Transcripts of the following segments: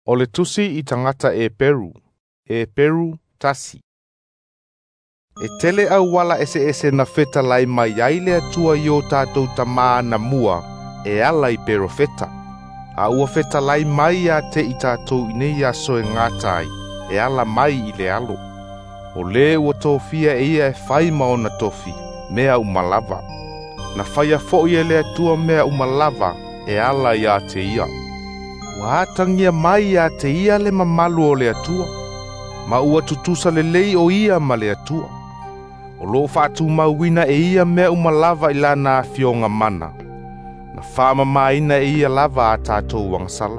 O le tusi I tangata e Peru tasi. E tele au wala ese na feta lai mai ai le atua I o tātou tamā na mua e ala I perofeta. A ua feta lai mai a te I tātou inei a soe ngātai e ala mai I le alo. O le ua tofia e ia e whai maona tofi, mea umalava. Na whaia fo'i e le atua mea umalava e ala I a te ia. Wa atangia mai a te ia le mamalu o le atua. Ma ua tutusa le lei o ia ma le atua. O lo fatu mauina e ia mea umalava I lana a fionga mana. Na whama maina e ia lava a tātou wangsala.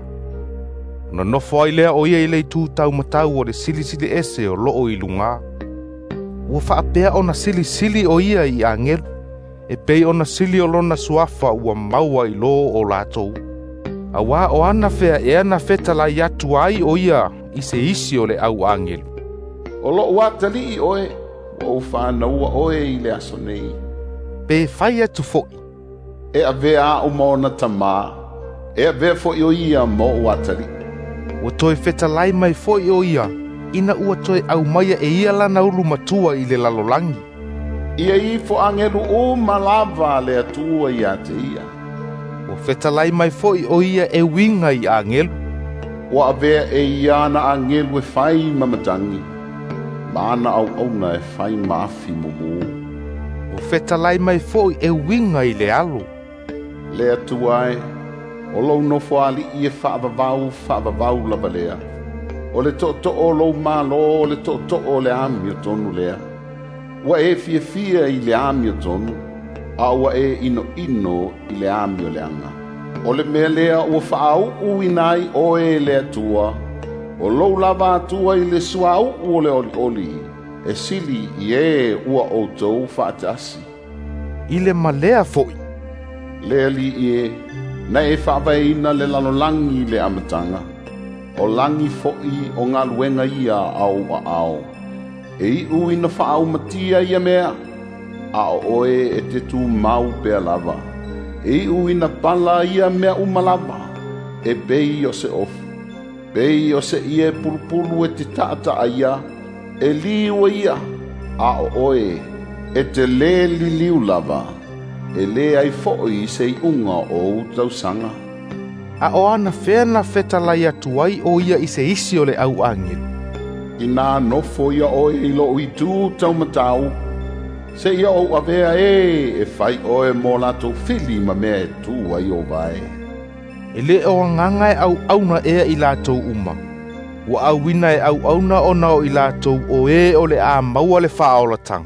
Na nofo ai lea o ia I lei tūtau matau o le silisili ese o loo I lunga. Ua whaapea o na silisili o ia I angelu. E pei o na sili o lona suafa ua maua I loo o latou. Awa o ana fea e ana feta la yatu ai o ia I se isi o le au angelu. O lo watali I oe, o whānaua oe I le aso nei. Pe whai atu fo'i. E a vea o maona tamā, e a vea fo'i o ia mo watali. Ua toe feta lai mai fo'i o ia, ina ua toe au maia e ia lana ulu matua I le lalolangi. Ia I fo angelu o malava le atua I a te ia. Ua feta lai mai fo'i o ia e winga I angelu. Ua avea e ia na angelu e whai mamatangi. Mana au auna e whai maafi mumu. Ua feta lai mai fo'i e winga I le alo. Le atua e, o lou nofo ali I e whaavavau lava lea. O le to o lou malo, o le to o le ami o tonu lea. Ua e fia I le ami o tonu. A ua e ino I le ami o le anga. O le mea lea ua whaau uinai o e le atua. O lou lava atua I le suau o le oli. E sili I e ua outou whaatasi. I le malea fo'i. Lea li I e, na e whaawaina le lanolangi le amatanga. O langi fo'i o ngā luenga ia au a ao. E I uina whaau matia ia mea. A oe e te tū mau pea lava. E uina pala ia mea umalava. E bei o se ofu. Bei o se ia pulupulu e te tata aia. E liua ia. A oe e te le liu lava. E le ai fo'i se I unga o utausanga. A o ana fea na feta lai atu ai o ia I se isi o le au angelu. I nā nofo ia oe I lo I tū tau matau. Se ia o avea e whai oe mō lato fili ma mea e tū ai o vai. E le o nganga e au auna ea I latou uma. Ua au wina e au auna o nao I latou o e o le a maua le whaola tanga.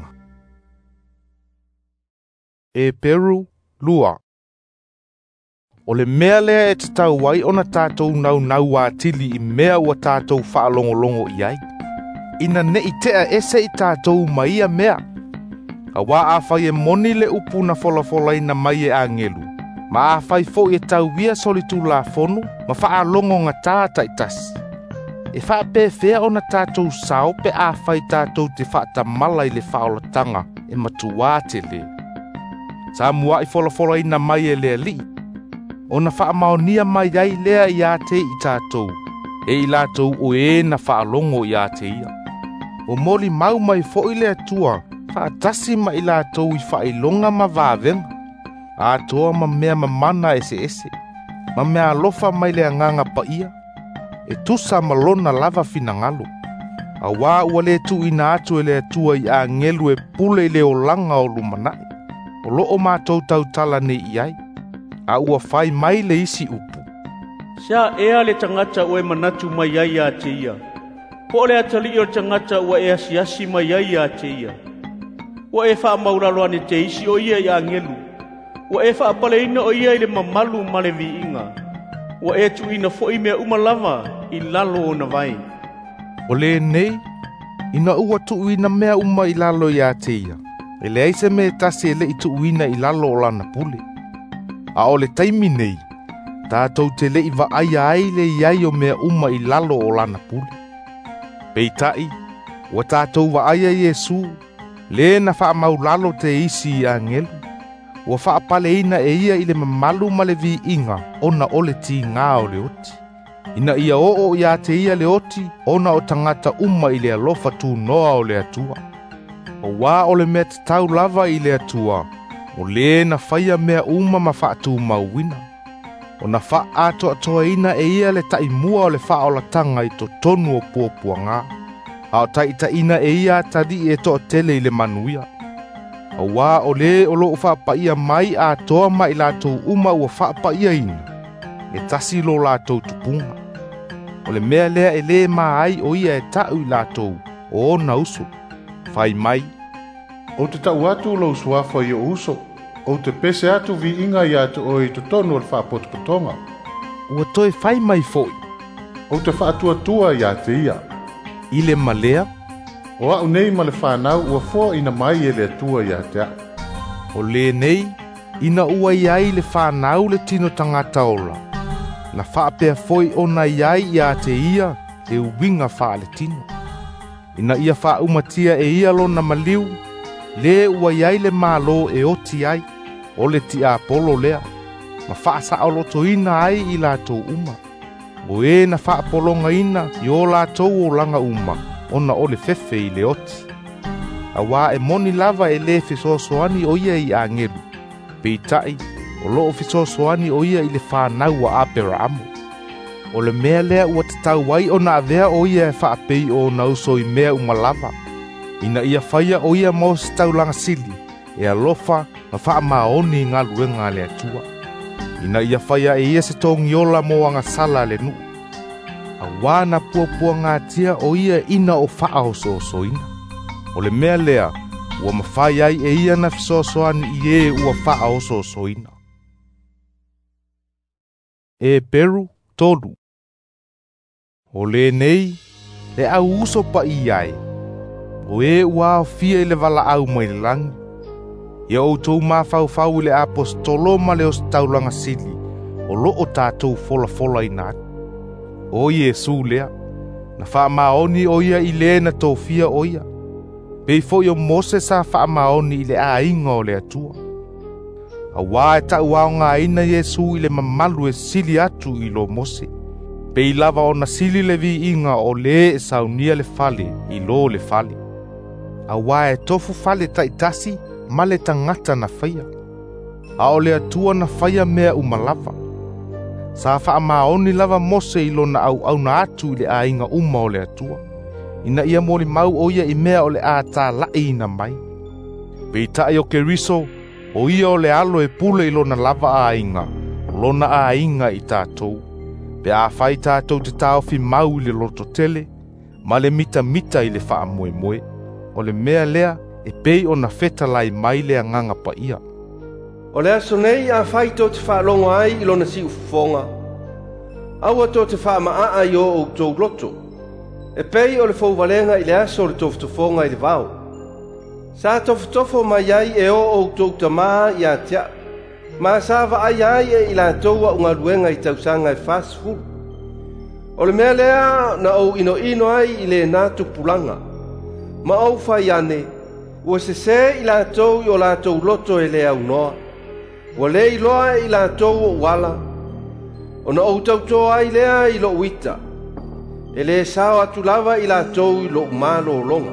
E Peru lua. O le mea lea e te tau wai o na tātou nau a tili I mea ua tātou whaalongolongo I ai. Ina ne I tea ese I tātou maia mea. A wā a whai e moni le upu na fola ina mai e angelu. Ma a whai fo e tau wia solitu la fonu, ma wha a longo ngā tāta I tasi. E wha pē whea o na tātou sao pe a whai tātou te whaata mala I le whaolatanga e matuā te le. Sa mua I fola ina mai e lea li. O na wha maonia mai ai lea I a te I tātou. E I lātou o e na wha longo I a te ia. O moli mau mai fo I lea tua. Whaatasi ma I lātou I whailonga ma vāvenga. A toa ma mea ma mana ese. Ma mea alofa mai le anganga pa ia. E tusa ma lona lava finangalo. A wā ua le tu ina atu e le atua I a ngelu e pule I le o langa o lumanai. O loo mātou tau tala ne I ai. A ua whai mai le isi upu. Sia ea le tangata ue manatu mai ai a te ia. Po le atali o tangata ua ea siasi mai ai a te ia. Ua e wha mauralo ane te isi o ia I angelu. Ua e wha paleina o ia I le mamalu ma le viinga. Ua e tu ina fo I mea umalava I lalo o na vai. O le nei, ina ua tu ina mea uma I lalo I a te ia. E le aise me tasi e le I tu ina I lalo o lana pule. A o le taimi nei, tātou te le I va ai le iai o mea uma I lalo o lana pule. Peitai, ua tātou va aia Yesu. Le na wha maulalo te isi I angelu. Ua wha pale ina e ia I le mamalu ma le vi inga. Ona ole ti ngā o le oti. Ina ia o ia te ia le oti, ona o tangata uma i le alofa tu noa o le atua. O wā o le mea te tau lava i le atua, o le na whaia mea uma ma whaatu mauwina. O na wha ato atoa ina e ia le tai mua o le wha o la tanga i to tonu o puapua ngā. A o taita ina e ia tadi e to tele i le manuia. O wā o le o loo wha paia mai a toa mai lātou uma ua wha paia ina. E tasi lo lātou tupunga. O le mea lea e le maa ai o ia e tau i lātou o na uso. Whai mai. O te tau atu lo suafa i o uso. O te pese atu vi inga i atu o i to tonu o le whapotopotonga. Ua toi whai mai foi. O te whaatua i ate ia. I le malea. O au nei ma le whanau ua fō ina mai e le atua i ate a. O le nei, ina ua iai le whanau le tino tangata ola. Na whaapea foi ona iai i ate ia le uwinga wha le tino. Ina ia wha umatia e ia lo na maliu, le ua iai le malo e oti ai, o le ti a polo lea. Ma wha sa o loto ina ai i lātou uma. O e na wha polonga ina i o lātou o langa uma, ona o le fefe i le oti. A wā e moni lava e le fisosoani o ia i angelu. Peitai, o loo fisosoani o ia i le whanau a apera amo. O le mea lea ua te tau wai o na avea o ia e whaapei o na uso i mea umalava. Ina ia whaia o ia mo se taulanga sili, e alofa na wha maoni ngā luenga le atua. Ina ia whaia e ia se tōngiola mo anga sala le nu. A wana puapua ngā tia o ia ina o wha o so ina. O le mea lea, ua mawhai ai e ia na fisosoani i e ua wha o so ina. E peru tolu. O le nei, le au uso pa i ai. O e ua o fia i le wala au mai langi. Ia o tau mawhau le apostolo ma le o taulanga sili, o lo o tātou fola i nāt. O Iesu lea, na wha maoni o ia i le na tōwhia o ia. Pei fo i o Mose sa wha maoni i le a inga o le atua. A wā e tau au ngā ina Iesu i le mamalu e sili atu i lo Mose. Pei lava o na sili le vi inga o le e saunia le fale i lo le fale. A wā e tofu fale taitasi ma le tangata na whaia. A o le atua na whaia mea umalava. Sa wha maoni lava Mose i lo na au na atu i le a inga uma o le atua. Ina ia mori mau o ia i mea o le a tā lai ina mai. Pei tae o Keriso, o ia o le alo e pule i lo na lava a inga, o lo na a inga i tātou. Pe a whai tātou te tāofi mau i le loto tele, ma le mita i le wha moe. O le mea lea, e pei o na feta lai mai le anganga pa ia. O le aso nei a whai tō te whaalongo ai i lo na si ufonga. Aua tō te whaamaa i o tō loto. E pei o le fauwalenga i le aso o le tofutofonga i le vau. Sa tofutofo mai ai e o tō tamaa i a tia. Ma sa wa ai e i la tōua unga luenga i tausanga i fast food. O le mea lea na o ino ai i le nātu pulanga. Ma au whai ane, ua se i la tōu i o la tōu loto e le au noa. Ua le i loa i la tōu o wala. O na o tautoa ai lea i lo uita. E le sao atu lava i la tōu i lo malo longa.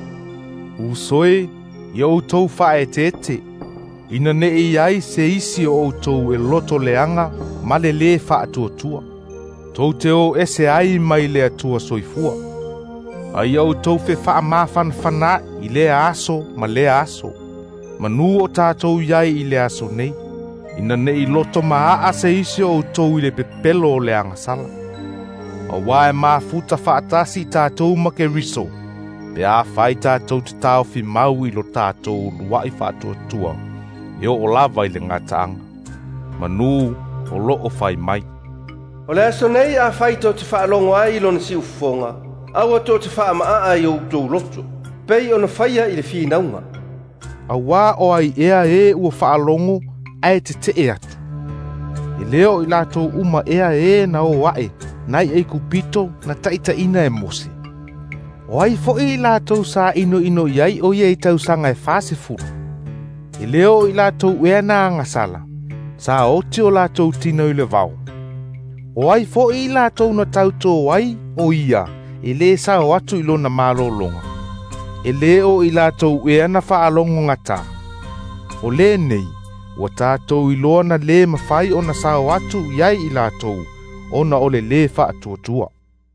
Usoe, i o tōu whae te. Ina ne i ai se isi o tōu e loto leanga, ma le wha atua. Tōu te o ese ai mai le atua soifua. Ai au tōu fe wha mawhan whana i le aso ma le aso. Manu o tātou iai i le aso nei. Ina ne i loto maa se isi o tōu i le pepelo o le angasala. A wae maa futa wha atasi tātou ma ke riso. Pe a whai tātou te tāofi mau i lo tātou luai wha atua. E o lava i le ngataanga. Manu o lo o whai mai. O le aso nei a whai tō te whaalongo ai i lo na si ufonga. Aua tō te whaamaa ai o tō loto. Pei o na whaia i le whinaunga. A wā o ai ea e ua whaalongo ai te atu. I leo i lātou uma ea e na o wae, nai e kupito na taita ina e Mose. O ai fo i lātou sa ino iai o ia i tausanga e whase furu. I leo i lātou ea na angasala, sa oti o lātou tino i le vau. O ai fo'i lātou na tautou ai o ia, e le sao atu ilona malolonga. E le o i lātou e ana whaalongo ngata. O le nei, wa tātou iloa na le mawhai o na sao atu iai i lātou, o na ole le whaatua.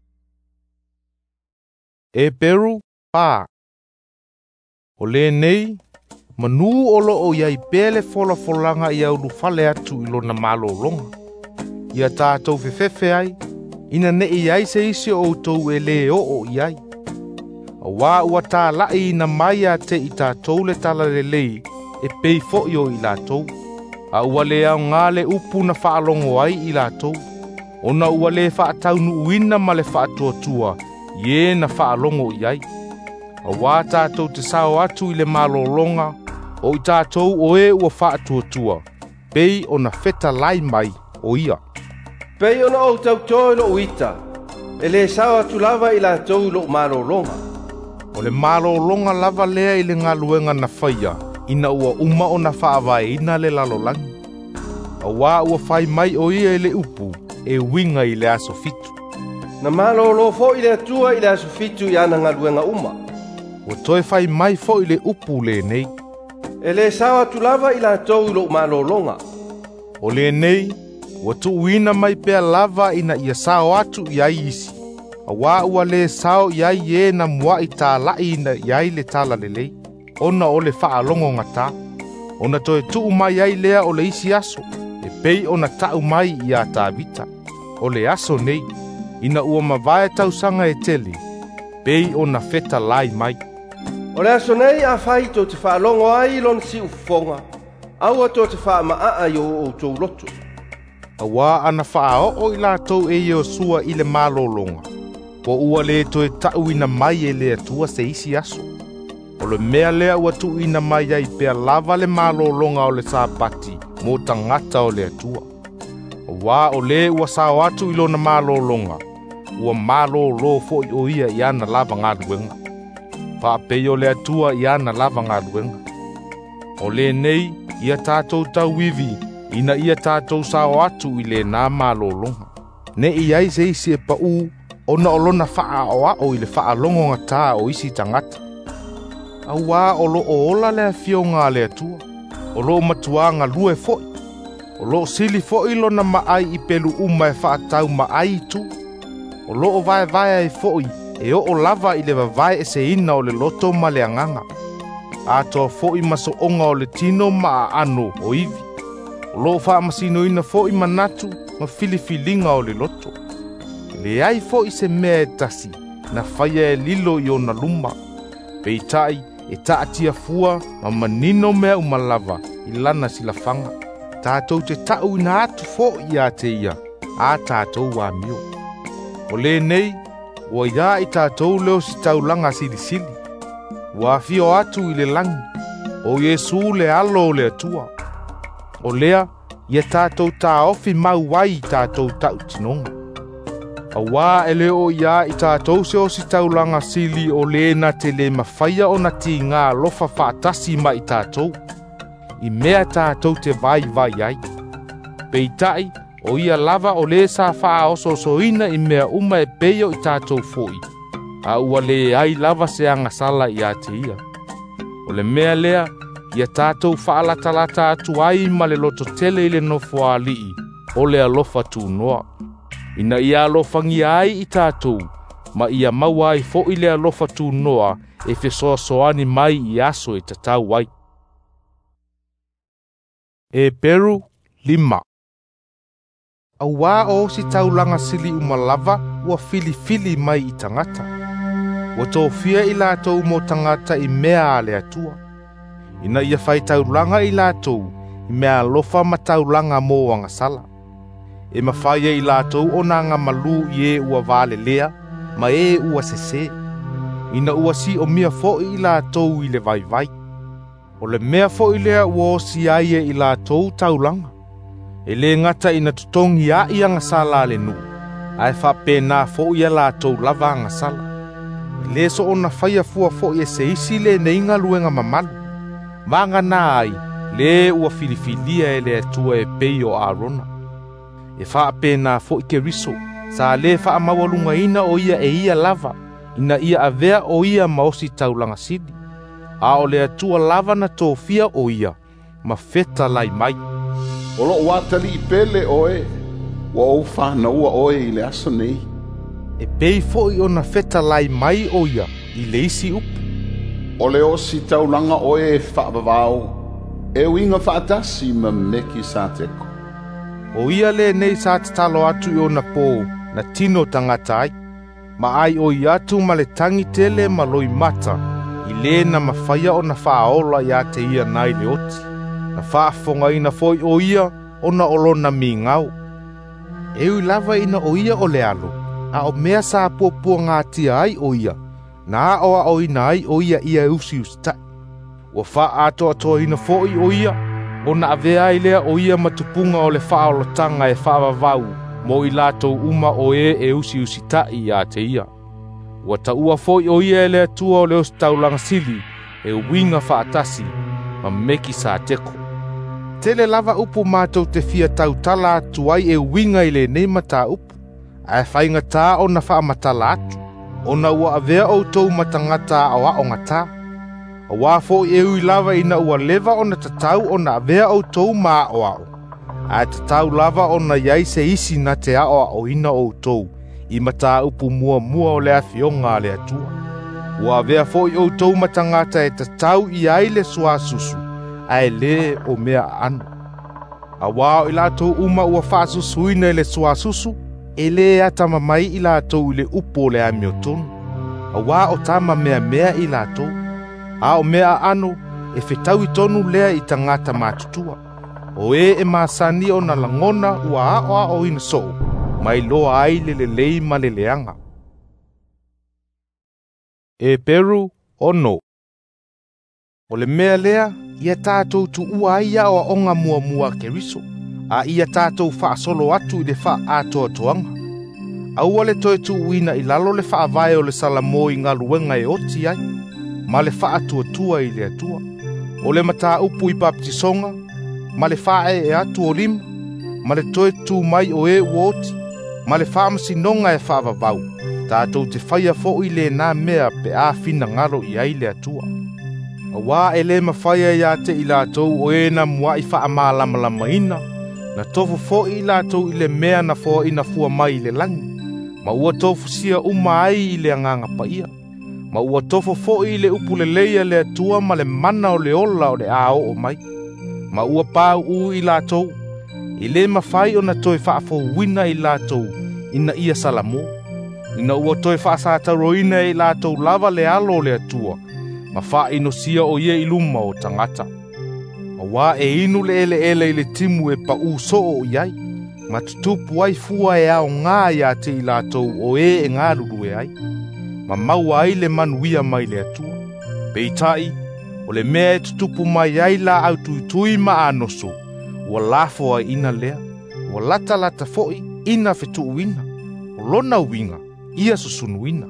E peru pā. O le nei, manu olo o iai pele folanga i au lufale atu ilona malolonga. Ia tātou fefefe ai, ina ne iai se isi o tau e le o iai. A wā ua tā lai ina mai a te i tātou le tala le lei, e pei fo i o i lātou. A ua le au ngā le upu na whaalongo ai i lātou. Ona ua le whaataunu uina ma le whaatuatua, ie na whaalongo iai. A wā tātou te sao atu i le malolonga, o i tātou o e ua whaatuatua, pei o na feta lai mai o ia. Pei ona o tautoe lo uita, e le sao atu lava i lātou lo malolonga. O le malolonga lava lea i le ngaluenga na whaia, ina ua uma o na whaawai ina le lalolangi. A wā ua whai mai o ia i le upu, e winga i le aso fitu. Na malolo fo i le atua i le aso fitu i ana ngaluenga uma. O toe whai mai fo i le upu le nei. E le sao atu lava i lātou lo malolonga. O le nei, ua tuuina mai pea lava ina ia sao atu iai isi. A wā ua le sao iai e na mua i tā lai ina iai le tala le lei. Ona o le whaalongo ngata. Ona toe tuu mai ai lea o le isi aso. E pei ona tau mai i a tā vita. O le aso nei, ina ua mawai tausanga e teli. Pei ona feta lai mai. O le aso nei a whai tō te whaalongo ai lon si ufonga. Aua tō te whaamaa i o tō loto. A wā ana whaao o i lātou e o sua i le malolonga. Po ua le toe tau ina mai e le atua se isi aso. O le mea lea ua tu ina mai ai pea lava le malolonga o le sāpati mo tangata o le atua. A wā o le ua sao atu ilo na malolonga. Ua malolo fo i o ia i ana lava ngā luenga. Pa pei o le atua i ana lava ngā luenga. O le nei, ia tātou tau wivi, ina ia tātou sao atu i le nā malolonga. Ne iai se isi e pa u, ona olona faa oa o i le faa longo ngata o isi tangata. A wā olo o ola le fio ngā le atua, olo matua ngā lue foi, olo sili foi lona maai i pelu uma e faa tau maai tu, olo o vai e foi, e o lava i le vavai e se ina o le loto ma le anganga. A toa foi maso onga o le tino ma ano o ivi. O lo wha masino ina fo'i manatu ma filifilinga o le loto. Le ai fo'i se mea e tasi na whaia e lilo i o na luma. Peitai e taatia fua ma manino mea umalava i lana sila fanga. Tātou te tau ina atu fo'i a te ia, a tātou wa mio. O le nei, ua ia i tātou leo si taulanga sili. Wa fio atu i le langi, o Yesu le alo o le atua. O lea, ia tātou tā ofi mau wai i tātou tau tinonga. A wā e leo ia i tātou se o si taulanga sili o le na te le mawhaia o na ti ngā lofa whaatasi ma i tātou. I mea tātou te vai ai. Peitai, o ia lava o le sa wha oso soina i mea uma e peio i tātou foi. A ua le ai lava se anga sala i a te ia. O le mea lea, ia tātou whaalata atu ai ma le loto tele i le nofo alii, o le alofa tū noa. Ina ia alofangi ai i tātou, ma ia maua ai fo i le alofa tū noa e fesoa soani mai i aso e tatau ai. E Peru 5. A wā o si taulanga sili umalava ua fili mai i tangata. Ua tōwhia i lātou mo tangata i mea a le atua. Ina ia whai taulanga i lātou i mea lofa ma taulanga mō anga sala. E mawhaia i lātou o nanga malu i e ua vale lea, ma e ua sese. Ina ua si o mia fo i lātou i le vai. O le mea fo i lea ua o si aie i lātou taulanga. E le ngata ina tutongi a i anga sala le nu. Ai wha pēnā fo i a lātou lava anga sala. Le so ona whaia fua fo i e se isi le neinga luenga mamalu. Vanga nā ai, le ua filifilia e le atua e pei o Arona. E faa pena fo ike riso, sa le faa mawalunga ina o ia e ia lava, ina ia avea o ia maosi taulanga sidi. A o le atua lava na tofia o ia, ma feta lai mai. Olo watali I pele oe, wa o whanaua oe I le aso nei. E pei fo I ona feta lai mai o ia, I le isi upu. O le osi taulanga oe e whaabavao, e winga whaatasi ma meki sa teko. O ia le nei sa te talo atu I ona pō, na tino tangata ai. Ma ai o I atu ma le tangi tele ma loi mata, I le na mawhaia o na whaola ia te ia nai le oti. Na whaafonga ina foi o ia o na olona mi ngau. E ui lava ina o ia o le alo, a o mea sa pua ngā tia ai o ia, na a oa o ina ai o ia ia usi ustai. Ua wha ato atoa ina foi o ia, o na avea I lea o ia matupunga o le whaolotanga e whaavavau, mo I lato uma o e usi tai ia te ia. Ua taua foi o ia e lea tua o le ostaulanga sili, e winga whaatasi, ma meki sa teko. Tele lava upu mātou te fia tautala atu ai e winga I le nei mata upu. Ai whainga tā o na whaamatala atu. O na ua avea o tau matangata o a o ngata. A wafo e ui lava ina ua leva o na tatau o na avea o tau maa o ao. Ai tatau lava o na iai se isi na te a o ina o tau. I mata upu mua o le afionga le atua. Ua avea fo I o tau matangata e tatau I ai le sua susu. Ai le o mea anu. A wao I lato uma ua whaasusuina le sua susu. E le atama mai I lato le upo le amiotonu. A wao tama mea I lato. A o mea anu e whetau I tonu lea I tangata matutua. O e masani o na langona ua a o ina soo. Mai loa ai le lei ma le leanga. E peru o no. O le mea lea, ia tātou tu ua ia o onga mua keriso. A ia tātou wha solo atu I le wha atoa toanga. Aua le toe tu uina I lalo le wha avae o le salamo I ngā luenga e oti ai. Ma le wha atua I le atua. O le mata upu I baptisonga. Ma le wha e atu o lima. Ma le toe tu mai o e uoti. Ma le wha masinonga e wha vavau. Tātou te whaia fo I le nā mea pe a fina ngaro I ai le atua. A wā e le mawhaia ia te I lātou o e na mua I wha amālama ina. Na tofu fo I lātou I le mea na fo ina fua mai I le langi. Ma ua tofu sia uma ai I le anganga pa ia. Ma ua tofu fo I le upu le leia le atua ma le mana o le ola o le ao o mai. Ma ua pāu u I lātou. I le mawhai o na toi whaafo wina I lātou ina ia salamo. Ina ua toi whaasātaroina I lātou lava le alo le atua. Ma wha ino sia o ia I luma o tangata. A wā e inu le ele I le timu e pa uso o iai. Ma tutupu ai fua e ao ngā ia te I lātou o e ngā ruru e ai. Ma maua ai le manuia mai le atua. Peitai, o le mea e tutupu mai ai la au tuitui ma anoso. Ua lafo ai ina lea. Ua lata foi ina fetu uina. O lona uinga, ia susunuina.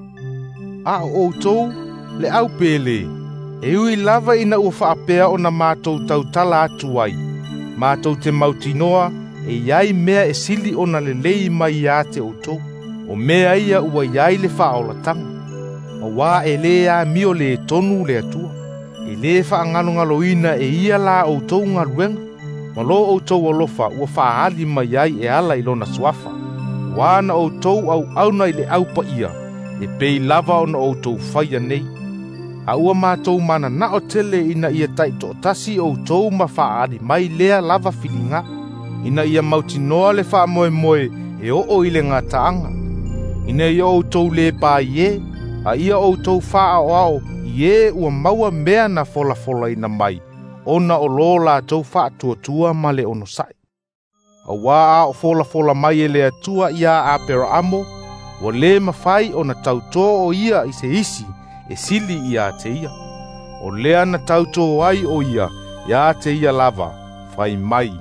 A o tou, le au pele, e ui lava ina ua whaapea o na mātou tautala atu ai. Mātou te mautinoa, e iai mea e sili o na lelei mai ia te o tou. O mea ia ua iai le whaolatanga. A wā e le a mio le tonu le atua. E le whaangalongaloina e ia la o tou ngaruenga. Ma lo o tou alofa ua whaali mai ai e ala I lona swafa. Wana o tou au na I le au pa ia. E pei lava o na o tou whaia nei. A ua mātou mana na o tele ina ia tai to tasi o tou ma whaari mai lea lava filinga. Ina ia mautinoa le wha moe e o I le ngā taanga. Ina ia o tou le pā ie, a ia o tou wha ao ie ua maua mea na fola ina mai. Ona o lola tau wha tua ma le ono sai. A wā o fola mai e le atua ia a pera amo, wa le mawhai o na tauto o ia I se isi, e sili ia te ia. O lea na tauto ai o ia te ia lava, whai mai.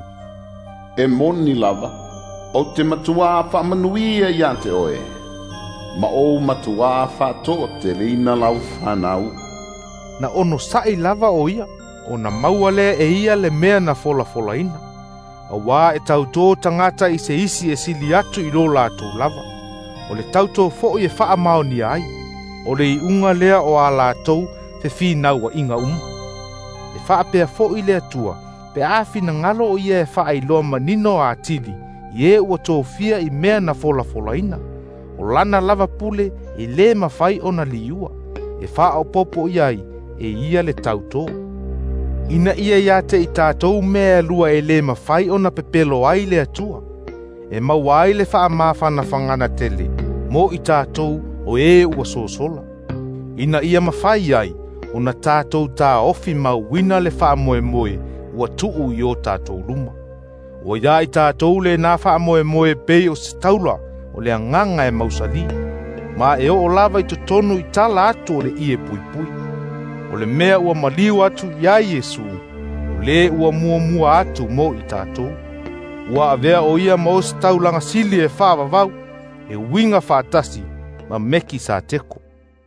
E moni lava, o te matua whamanuia ia te oe. Ma o matua whato te leina lau whanau. Na ono sai lava o ia. O na maua le e ia le mea na fola ina. Awa e tautō tangata i se isi e sili atu i lo lātou lava. O le tautō fo'i e wha maoni ai. O le i unga lea o a lātou te whinau wa inga E wha pea fo'i lea tua, pe āwhina ngalo o ia e wha i loa manino a tili, i e ua tō fia i mea na fola ina. O lana lava pule e le mawhai o na liua. E wha o popo iai e ia le tautō. Ina ia ia te i tātou mea lua e le mawhai o na pepelo ai le atua. E mawai le wha mawhana whangana tele, mo i tātou o e ua sosola. Ina ia mawhai ai, o na tātou tā ofi mauina le wha moe moe, ua tuu i o tātou luma. O ia i tātou le nā wha moe moe pei o se taula, o le anganga e mausali. Ma e o lava i tonu i tala atu o le ie pui pui. O le mea ua maliu atu ia Yesu, o le ua mua atu mo i tātou. Ua avea o ia mo se taulanga sili e whaavavau, e winga whaatasi, ma meki sa teko.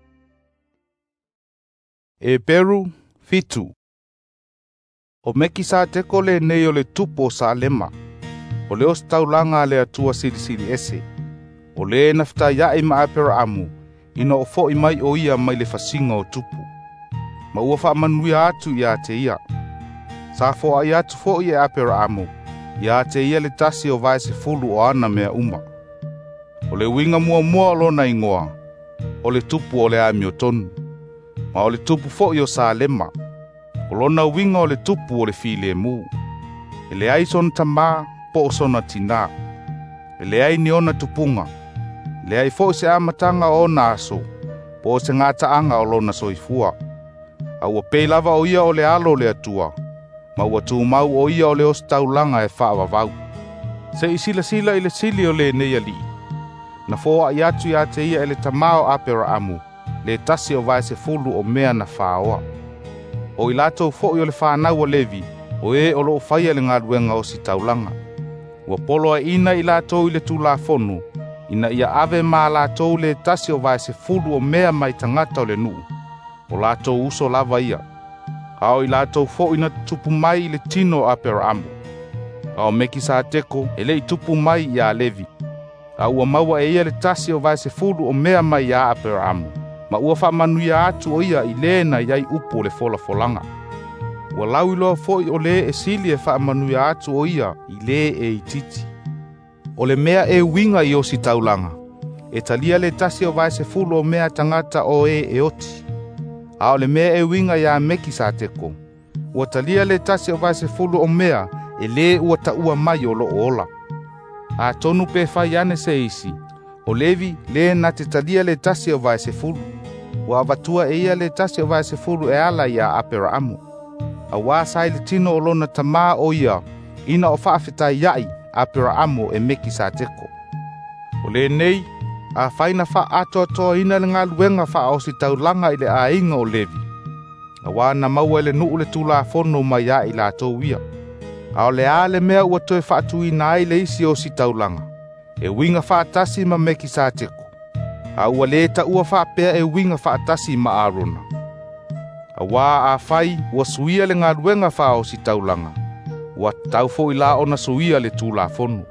E Peru, fitu. O meki sa teko le nei o le tupo sa lema. O le o se taulanga le atua sili ese. O le nafta iae ma apera amu, ina o fo i mai o ia mai le fasinga o tupu. Ma ua wha manuia atu ia te ia. Sa fo ai atu fo i e apera amu, ia te ia le tasi o vai se fulu o ana mea uma. O le winga mua o lona ingoa, o le tupu o le ami o tonu. Ma o le tupu fo i o sa lema, o lona winga o le tupu o le file mu. E le ai son tama po o sona tina. E le ai ni ona tupunga. Le ai fo se amatanga o na aso, po se ngata anga o lona soifua. A ua pei lava o ia o le alo le atua, ma ua tūmau o ia o le ostaulanga e whaavavau. Se i sila i le sili o le nei ali. Na fōa i atu ia te ia e le tamao apera amu, le tasi o vai se fulu o mea na whaoa. O i latou fo i o le whanau o levi, o e o loo whaia le ngaruenga o si taulanga. Ua poloa ina i latou i le tūla fonu, ina ia ave ma latou le tasi o vai se fulu o mea mai tangata o le nuu. O latou uso lava ia. Ao i latou fo ina tupu mai i le tino apera amu. Ao meki sa teko e le i tupu mai i a levi. A ua maua e ia le tasi o vai se fulu o mea mai i a apera amu. Ma ua wha manuia atu o ia i le na iai upo o le fola folanga. Ua lau iloa fo i o le e sili e wha manuia atu o ia i le e i titi. O le mea e winga i o si taulanga. E talia le tasi o vai se fulu o mea tangata o e oti. A o le mea e winga ia meki sa teko. Ua talia le tasi o vai se fulu o mea e le ua taua mai o lo ola. A tonu pe fai ane se isi. O levi le na te talia le tasi o vai se fulu. Ua avatua e ia le tasi o vai se fulu e ala ia apera amu. A wā sai le tino o lona tamā o ia ina o whaafetai iai apera amu e meki sa teko. O le nei, a whaina wha ato ina le ngā luenga wha o si taulanga i le a inga o levi. A wā na maua ele nuu le tūla fono mai ia i la tō ia. A o le a le mea ua toe wha atu ina ai le isi o si taulanga. E winga wha atasi ma meki sa teko. A ua le ta ua wha pea e winga wha atasi ma arona. A wā a whai ua suia le ngā luenga wha o si taulanga. Ua taufo i la ona suia le tūla fono.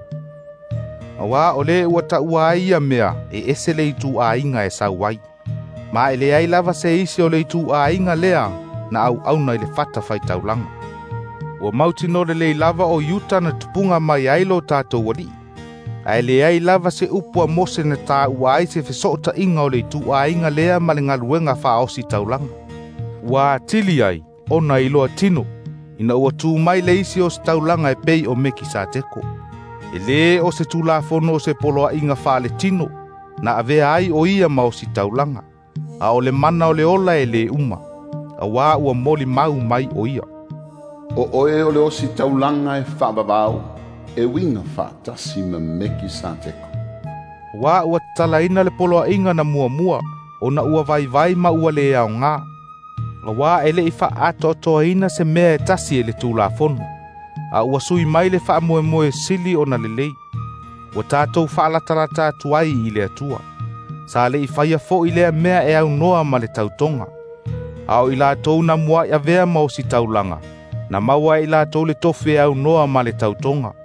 A wā o le ua ta ua aia mea e ese le itu a inga e sauai. Ma ele ai lava se isi o le itu a inga lea na au auna i le fata whai taulanga. Ua mauti no le lava o yuta na tupunga mai ailo tātou wali. A ele ai lava se upua mose na tā ua ai se fesota inga o le itu a inga lea ma le ngaluenga wha o si taulanga. Ua tili ai ona iloa tino ina ua tū mai le isi o si taulanga e pei o meki sa teko. E le o se tūla fono o se poloa inga wha le tino na avea ai o ia ma o si taulanga. A o le mana o le ola e le uma. A wā ua moli mau mai o ia. O oe o le o si taulanga e whaababau e winga whaatasi ma meki sa teko. Wā ua tala ina le poloa inga na mua o na ua vai ma ua le au ngā. A wā ele i wha ato ina se mea e tasi e le tūla fono. A ua sui mai le wha moe sili o na lelei. Ua tātou wha alatarata tuai i le atua. Sa le i whaia fo i lea mea e au noa ma le tautonga. Ao i la tau na mua i avea mau si taulanga. Na maua i la tau le tofe au noa ma le tautonga.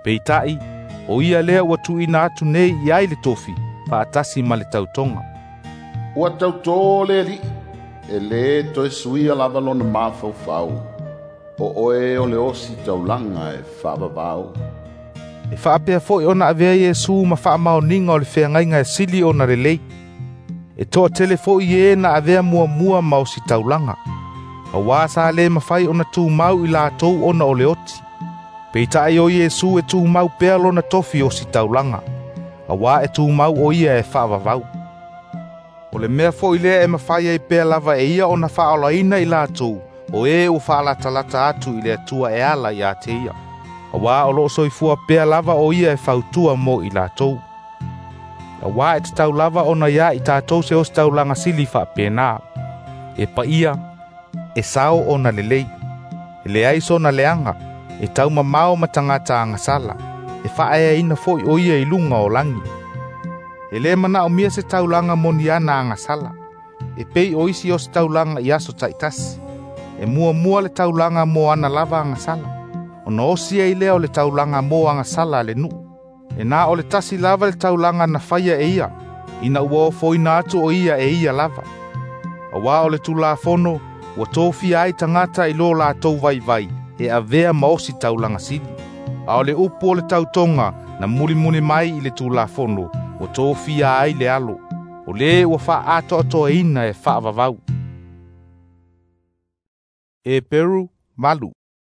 Peitai, o ia lea ua tuina atu nei iai le tofi, faatasi ma le tautonga. Ua tautō le li, e le toe suia lava lona mafaufau. O oe o le osi taulanga e whaavavau. E whaapea foi ona avea Iesu ma whaamaoninga o le whengainga e sili ona le lei. E toa tele foi e na avea mua ma o si taulanga. A wāsa le mawhai ona tū mau I lātou ona o le oti. Peitai o Iesu e tū mau pea lona tofi o si taulanga. A wā e tū mau o ia e whaavavau. O le mea foi lea e mawhai e pea lava e ia ona whaolaina I lātou. O e o whaalatalata atu I le atua e ala I a te ia. A wā o loo soifua pea lava o ia e whautua mo I lātou. A wā e te tau lava ona ia I tātou se o se taulanga sili wha pēnā. E pa ia, e sao ona lelei. E le aiso na leanga, e tau mamao matangata angasala. E whaea ina foi o ia I lunga o langi. E le mana o mia se taulanga moniana angasala. E pei o isi o se taulanga I aso taitasi. E mua le taulanga mo ana lava angasala. Ona osia I lea o le taulanga mo angasala le nuu. E nā o le tasi lava le taulanga na whaia e ia. Ina ua o foina atu o ia e ia lava. A wā o le tula fono, ua tōwhi ai tangata I lo lātou vai, e avea maosi taulanga sili. A o le upu o le tautonga, na muli mai I le tula fono, ua tōwhi ai le alo. O le ua wha ato e ina e wha avavau. E Peru, malu.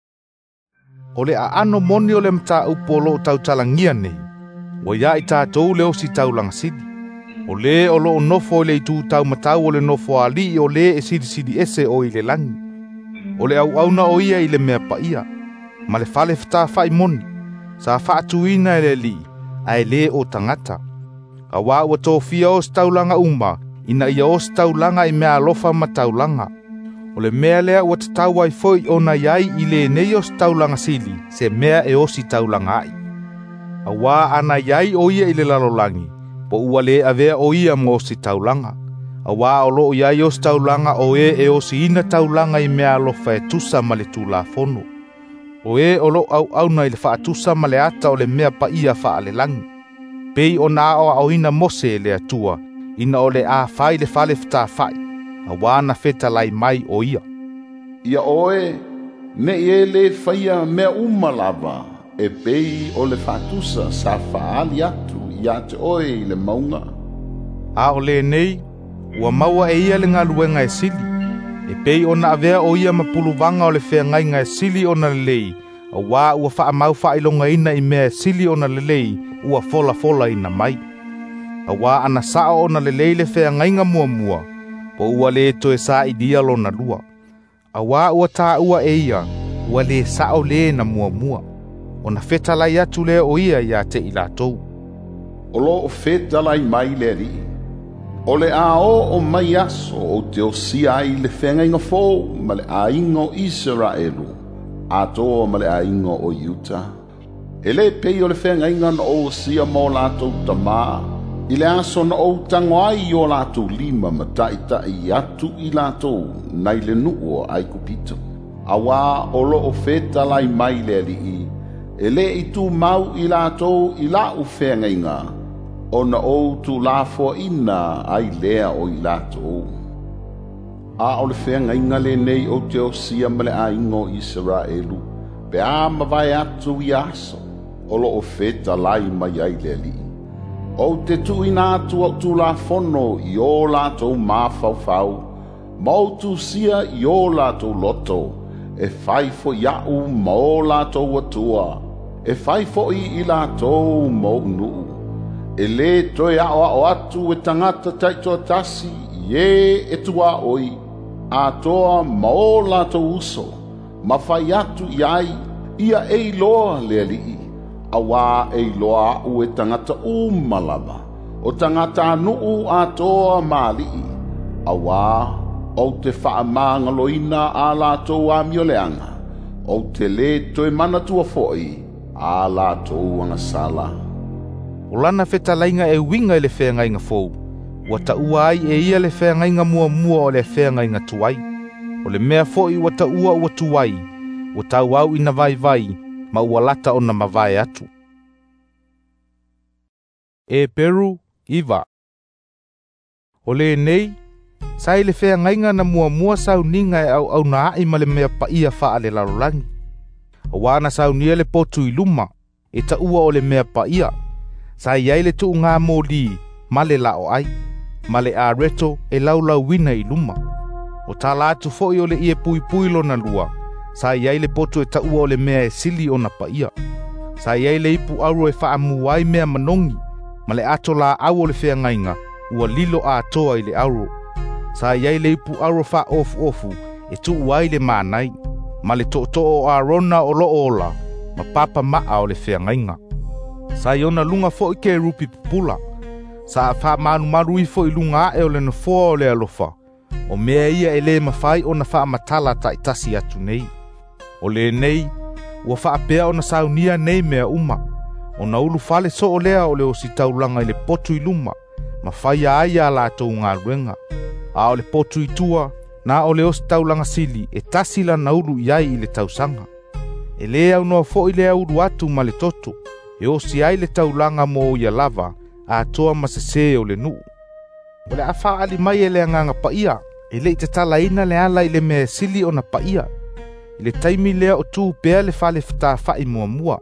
O le ano moni o le mta upo lo tautalangia nei. Wa ia I tātou le osi taulanga sidi. O le o lo nofo le itu tau matau o le nofo ali o le e sidi ese o I le langi. O le au auna o ia I le mea pa ia. Ma le fale fta fai moni. Sa faatuina e le li. Ai le o tangata. A wā ua tōwhia o staulanga uma. Ina ia o staulanga I mea alofa ma taulanga. O le mea lea ua tatau ai foi ona iai I le nei o staulanga sili. Se mea e o si taulanga ai. A wā ana iai o ia I le lalolangi. Po ua le avea o ia mo si taulanga. A wā o lo iai o staulanga o e o si ina taulanga I mea alofa e tusa ma le tula fono. O e o lo au na I le wha tusa ma le ata o le mea pa ia wha ale langi. Pei o na o ina mose le atua. Ina o le a fai le fale fta fai. A wana feta lai mai o ia. Ia oe, ne e le whaia mea umalava, e pei o le whatusa sa whaali atu ia te oe I le maunga. A o le nei, ua maua e ia le ngaluenga e sili. E pei ona avea o ia mapuluvanga o le whengainga e sili ona le lei. A wā ua wha mau whailonga ina I mea e sili ona le lei, ua fola ina mai. A wā ana sao ona le lei le whengainga mua. Po ua le to e sa I dia lo na lua. A wā ua tā ua e ia, ua le sao le na mua. O na feta lai atu le o ia ia te I lātou. O lo o feta lai mai le ri. O le a o mai aso o te o sia I le whengainga fō ma le a ingo Israelu. A tō ma le a ingo o Utah. E le pei o le whengainga na o sia mō lātou tamaa. I le aso na o tangoai I o lātou lima ma tai atu I lātou nai le nuo ai kupito. A wā o lo o feta lai mai le rii. E le I tu mau I lātou I la u whengainga. O na o tu lāfo ina ai lea o I lātou. A o le whengainga le nei o te o sia ma le a ingo Israelu. Pe a mawai atu I aso. O lo o feta lai mai ai le rii. O te tuina atu au tu la fono I o lātou mawhauwhau. Mau tu sia I o lātou loto. E whaifo iau ma o lātou atua. E whaifo I lātou mau nuu. E le toi ao atu e tangata taito tasi e tua oi. A toa ma o lātou uso. Ma whai atu iai ia e loa le alii. A wā e loa u e tangata malama. O tangata nuu a toa mālii. A wā o te whaamanga loina a lātou a mioleanga. O te le toi manatua foi a lātou anga sala. O lana whetalainga e winga I le whengainga fōu. Wa ta ua ai e ia le whengainga mua o le whengainga tuai. O le mea foi wa ta ua tuai. Wa ta uau ina vai. Ma ua lata o na mawai atu. e peru iva. O le nei, sai le fea ngainga na mua sau ninga e au na ai ma le mea paia faa le lalolangi. A wana sau nia le potu i luma, e ta ua o le mea paia. Sai iai le tuu ngā mō li, ma le lao ai, ma le a reto e laulau wina i luma. O ta la atu foi o le ie pui lo na lua, sai iai le potu e ta ua o le mea e sili o na paia. Sai iai le ipu auro e faa muai mea manongi, ma le ato la au o le fea ngainga, ua lilo a toa i le auro. Sa iai le ipu auro fa ofu e tu uai le manai, ma le to o a rona o lo ola, ma papa maa o le fea ngainga. Sa iona lunga fo i ke rupi pupula, sa a fa manu marui fo i lunga e o le na foa o le alofa, o mea ia e le mawhai o na fa matala ta itasi atu nei. O le nei, ua fa apea o na saunia nei mea uma, o na ulu fale so o lea o le o si taulanga i le potu i luma, ma whaia aia la tau ngā ruenga. A o le potu i tua, na o le o si taulanga sili e tasila na ulu iai i le tausanga. E le au noa fo i le uru atu ma le toto, e o si ai le taulanga mo ia lava, a toa masese o le nuu. O le awha ali mai e le anganga paia, e le i te tala ina le ala i le mea sili o na paia. I le taimi lea o tū pēa le whale whita whai mua.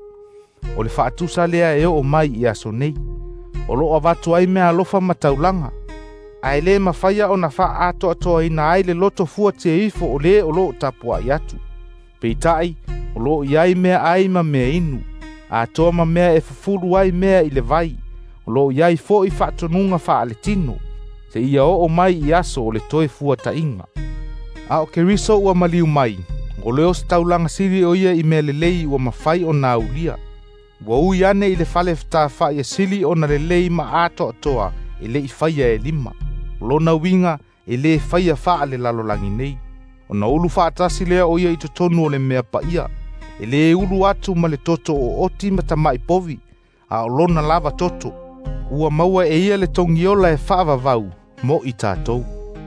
O le whaatusa lea e o mai i aso nei. O lo avatu ai mea alofa mataulanga. Ai le mawhaia o na wha ato atoa ina ai le loto fua te ifo o le o lo tapua i atu. Peitai, o lo iai mea ai ma mea inu. A toa ma mea e fufuru ai mea i le vai. O lo iai fo i whaatonunga wha ale tino. Se ia o mai i aso o le toe fua ta inga. A o ke riso ua maliu mai. O leo se taulanga siri o ia i mea lelei ua mawhai o na ulia. Ua ui ane i le whale fta wha ia sili o na lelei ma ato atoa e le i whaia e lima. Lona winga e le whaia wha le lalolangi nei. O na ulu whaatasi lea o ia i totonu o le mea paia. E le ulu atu ma le toto o oti matamai povi. A o lona lava toto. Ua maua e ia le tongiola e whaava vau mo i tātou.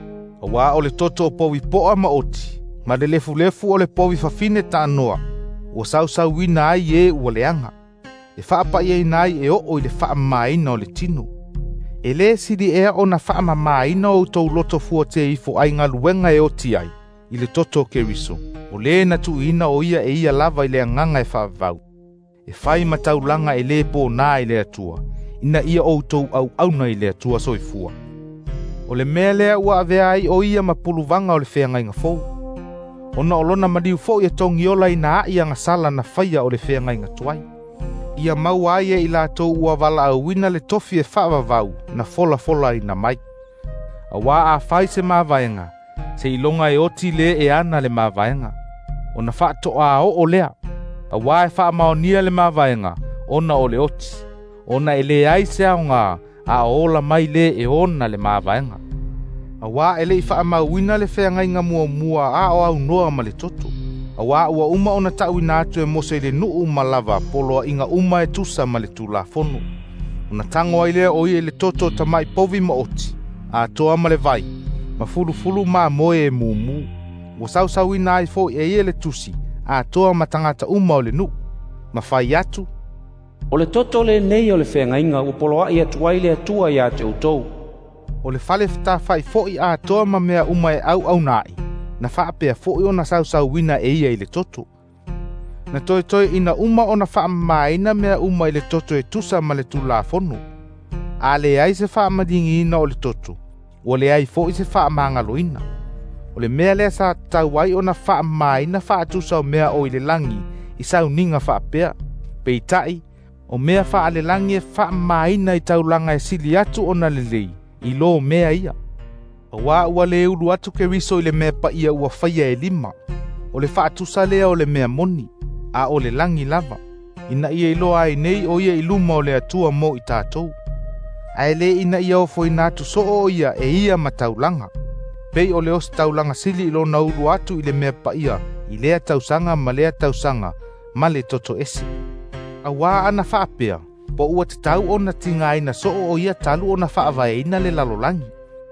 A wā o le toto o povi poa ma oti. Ma le lefu o le povi fafine ta noa. Ua sau wina ai e ua leanga. E whaapa ia nai e o i le wha maina o le tino. E le siri ea o na wha maina o tau loto fua te ifo ai ngā luenga e o ti ai. I le toto ke riso. O le na tu ina o ia e ia lava i le anganga e wha vau. E whai mataulanga e le po nā i le atua. Ina ia o tau au auna i le atua soifua. O le mea lea ua avea ai o ia mapuluvanga o le whenga inga fou. Ona olona madiu fo ia tongiola i na ia ngasala na whaia o le whenga inga tuai. Ia mau aia i la tau ua wala au wina le tofi e whaava vau na fola i na mai. A wā a whai se mawaianga, se ilonga e oti le e ana le mawaianga. Ona wha to a o lea. A wā e wha maonia le mawaianga, ona o le oti. Ona e le ai se au ngā, a ola mai le e ona le mawaianga. A wā e le i wha mawina le whenga inga mua a o au noa ma le toto. A wā ua uma ona tau ina atu e mose le nuu ma lava poloa inga uma e tusa ma le tula fono. Una tango ai lea o i le toto tamai povi ma oti. A toa ma le vai. Ma fulu ma moe e mumu. Ua sau ina ai fo e le tusi. A toa ma tangata uma o le nuu. Ma fai atu. O le toto le nei o le whenga inga ua poloa i atuai le atua i a te utou. O le whale fta fai fo i a toa ma mea uma e au nai. Na whaapea fo i ona sau wina e ia i le toto. Na toi ina uma ona wha maina mea uma i le toto e tusa ma le tula fono. A le ai se wha madingi ina o le toto. O le ai fo i se wha mangaloina. O le mea lea sa tau ai ona wha maina wha tusa o mea o i le langi i sau ninga whaapea. Peitai, o mea wha ale langi e wha maina i taulanga e sili atu ona le lei. I lo mea ia. O wā ua le ulu atu ke riso i le mea pa ia ua whaia e lima. O le whaatusa lea o le mea moni. A o le langi lava. Ina ia ilo ai nei o ia iluma o le atua mo i tātou. Ai le ina ia o fo ina atu so o ia e ia mataulanga. Pei o le os taulanga sili ilo na ulu atu i le mea pa ia. I lea tausanga ma lea tausanga ma le toto esi. A wā ana whaapea. Po ua te tau o na tinga ina so o ia talu o na whaavae ina le lalolangi.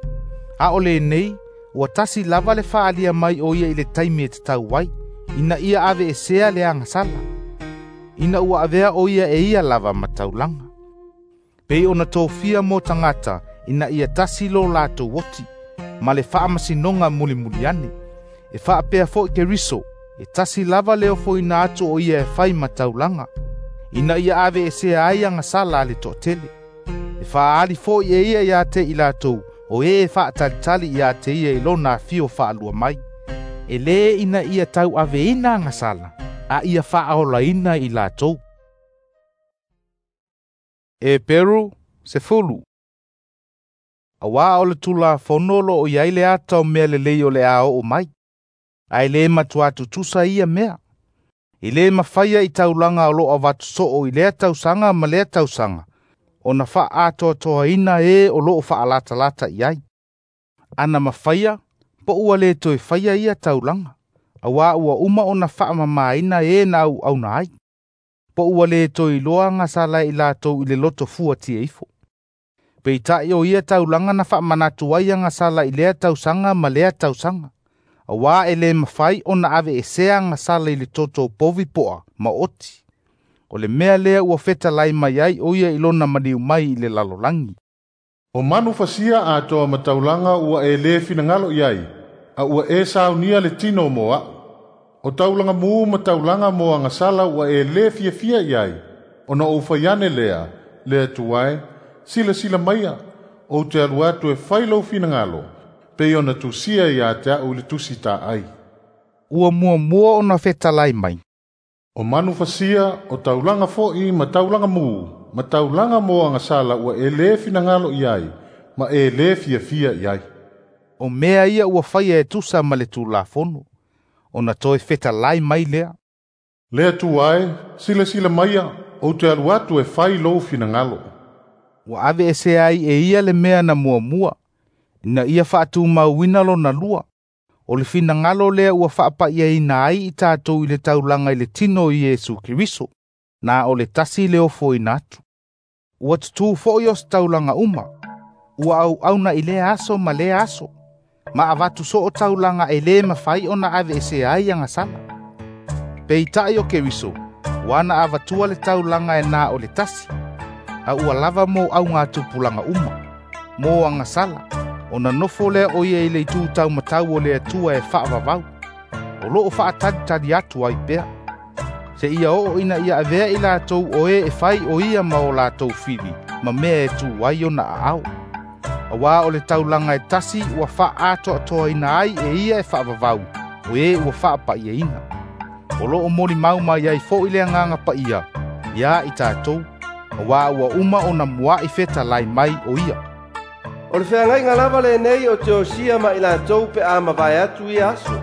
A o le nei, ua tasi lava le whaalia mai o ia i le taimi e te tau wai. Ina ia ave e sea le angasala. Ina ua avea o ia e ia lava mataulanga. Pei ona tofia mo tangata ina ia tasi lo latou oti, ma le fa'amasinonga mulimuliani. E fa'apea fo'i Keriso, e tasi lava leo fo'ina atu o ia e fai mataulanga. Ina ia ave e sea ai anga sala le to'atele. E fa'aali fo'i e ia ia te i latou, o e fa'atalitali ia te ia ilona fio fa'alua mai. E le ina ia tau ave ina anga sala, a ia fa'aola ina i latou. E Peru se fulu. Awa o le tula fonolo o iai le ata o mea le lei o le ao o mai. Ai le matuatu tusa ia mea. I le mawhaia i taulanga o lo a watu soo i lea tausanga ma lea tausanga. O na wha ato toa ina e o lo o wha alata lata iai. Ana mawhaia, po ua le toi whaia ia taulanga. Awa ua uma o na wha mama ina e na au na ai. Po ua le toi loa ngasala i lato i le loto fua tia ifo. Peitai o ia taulanga na wha manatu ai ngasala i lea tausanga ma lea tausanga. Awa e le mawhai o na ave e sea ngasala i le toto povi poa ma oti. O le mea lea ua feta lai mai ai o ia ilona maniu mai i le lalolangi. O manu fasia a toa mataulanga ua e le finangalo iai, a ua e saunia le tino moa. O taulanga muu mataulanga moa ngasala ua e le fia iai, o na ufayane lea tuai, sila maia, o te aluatu e whailo finangalo, pe o na tusia ia te au le tusi ta ai. Ua mua o na feta lai mai. O manu fasia o taulanga fo'i ma taulanga muu, ma taulanga moa ngasala ua e le finangalo iai, ma e le fia iai. O mea ia ua whaia e tusa ma le tūla fono. O na toi feta lai mai lea. Lea tuai, sila maia, o te aluatu e whai lo finangalo. Ua ave e se ai e ia le mea na mua. Ina ia whaatu mauina lo na lua. O le finangalo lea ua whaapa ia ina ai i tātou i le taulanga i le tino i Yesu Kiriso. Na o le tasi le ofo i natu. Ua tutu fo'i o taulanga uma. Ua au na i le aso ma le aso. Ma avatu so o taulanga e le mawhai o na ave e se ai anga sala. Peitai o Keriso, wana avatua le taulanga e na o le tasi. A ua lava mo au ngā tupulanga uma. Mo anga sala. O na nofo lea o ia i le itu tau matau o lea tua e whaavavau. O loo whaatadi atu ai pea. Se ia o ina ia avea i lātou o e whai o ia ma o lātou whiri, ma mea e tu wai o na aau. A wā o le taulanga e tasi ua wha ato atoa ina ai e ia e whaavavau, o e ua wha pa ia ina. O loo mori mauma iai fo i lea nganga pa ia i tātou. A wā ua uma o na mua i feta lai mai o ia. O le whengai ngā lava le nei o te osia ma i lātou pe a mawai atu i aso.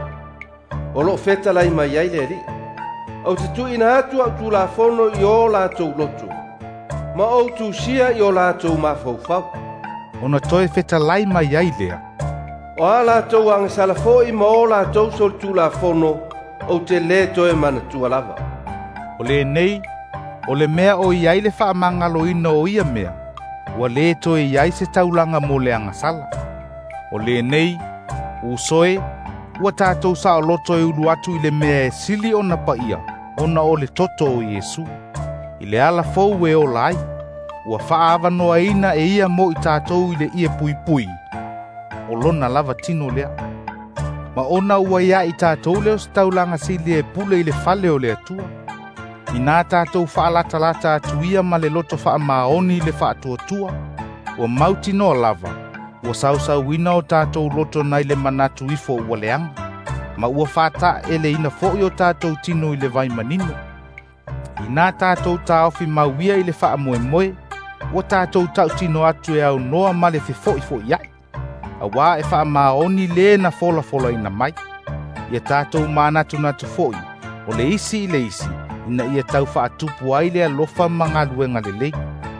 O lo feta lai mai ai le ri. Au te tu ina atu au tu la fono i o lātou loto. Ma au tu sia i o lātou mafaufau. O na toi feta lai mai ai lea. O a lātou ang salafo i ma o lātou sol tu la fono o te le toe mana tua lava. O le nei, o le mea o iai le wha mangalo ina o ia mea. Ua le toe iai se taulanga mo le anga sala. O le nei, usoe, ua tātou sa o loto e ulu atu i le mea e sili o na paia, o na o le toto o Yesu. I le ala fau e o lai, ua whaava noa ina e ia mo i tātou i le ia pui. O lona lava tino lea. Ma ona ua ia i tātou leo se taulanga sili e pule i le fale o le atua. I nā tātou whaalata atu ia ma le loto wha maoni le wha atua. Ua mauti noa lava. Ua sausau ina o tātou loto nai le manatu ifo ua leanga. Ma ua whata e le ina fo'i o tātou tino i le vai manino. I nā tātou tāofi mauia i le wha moe. Ua tātou tau tino atu e au noa ma le fo'i iai. A wā e wha maoni le na fola ina mai. Ia tātou manatu fo'i. O le isi i le isi. Ina ia tau whaatupu ai lea lofa mga luenga lelei.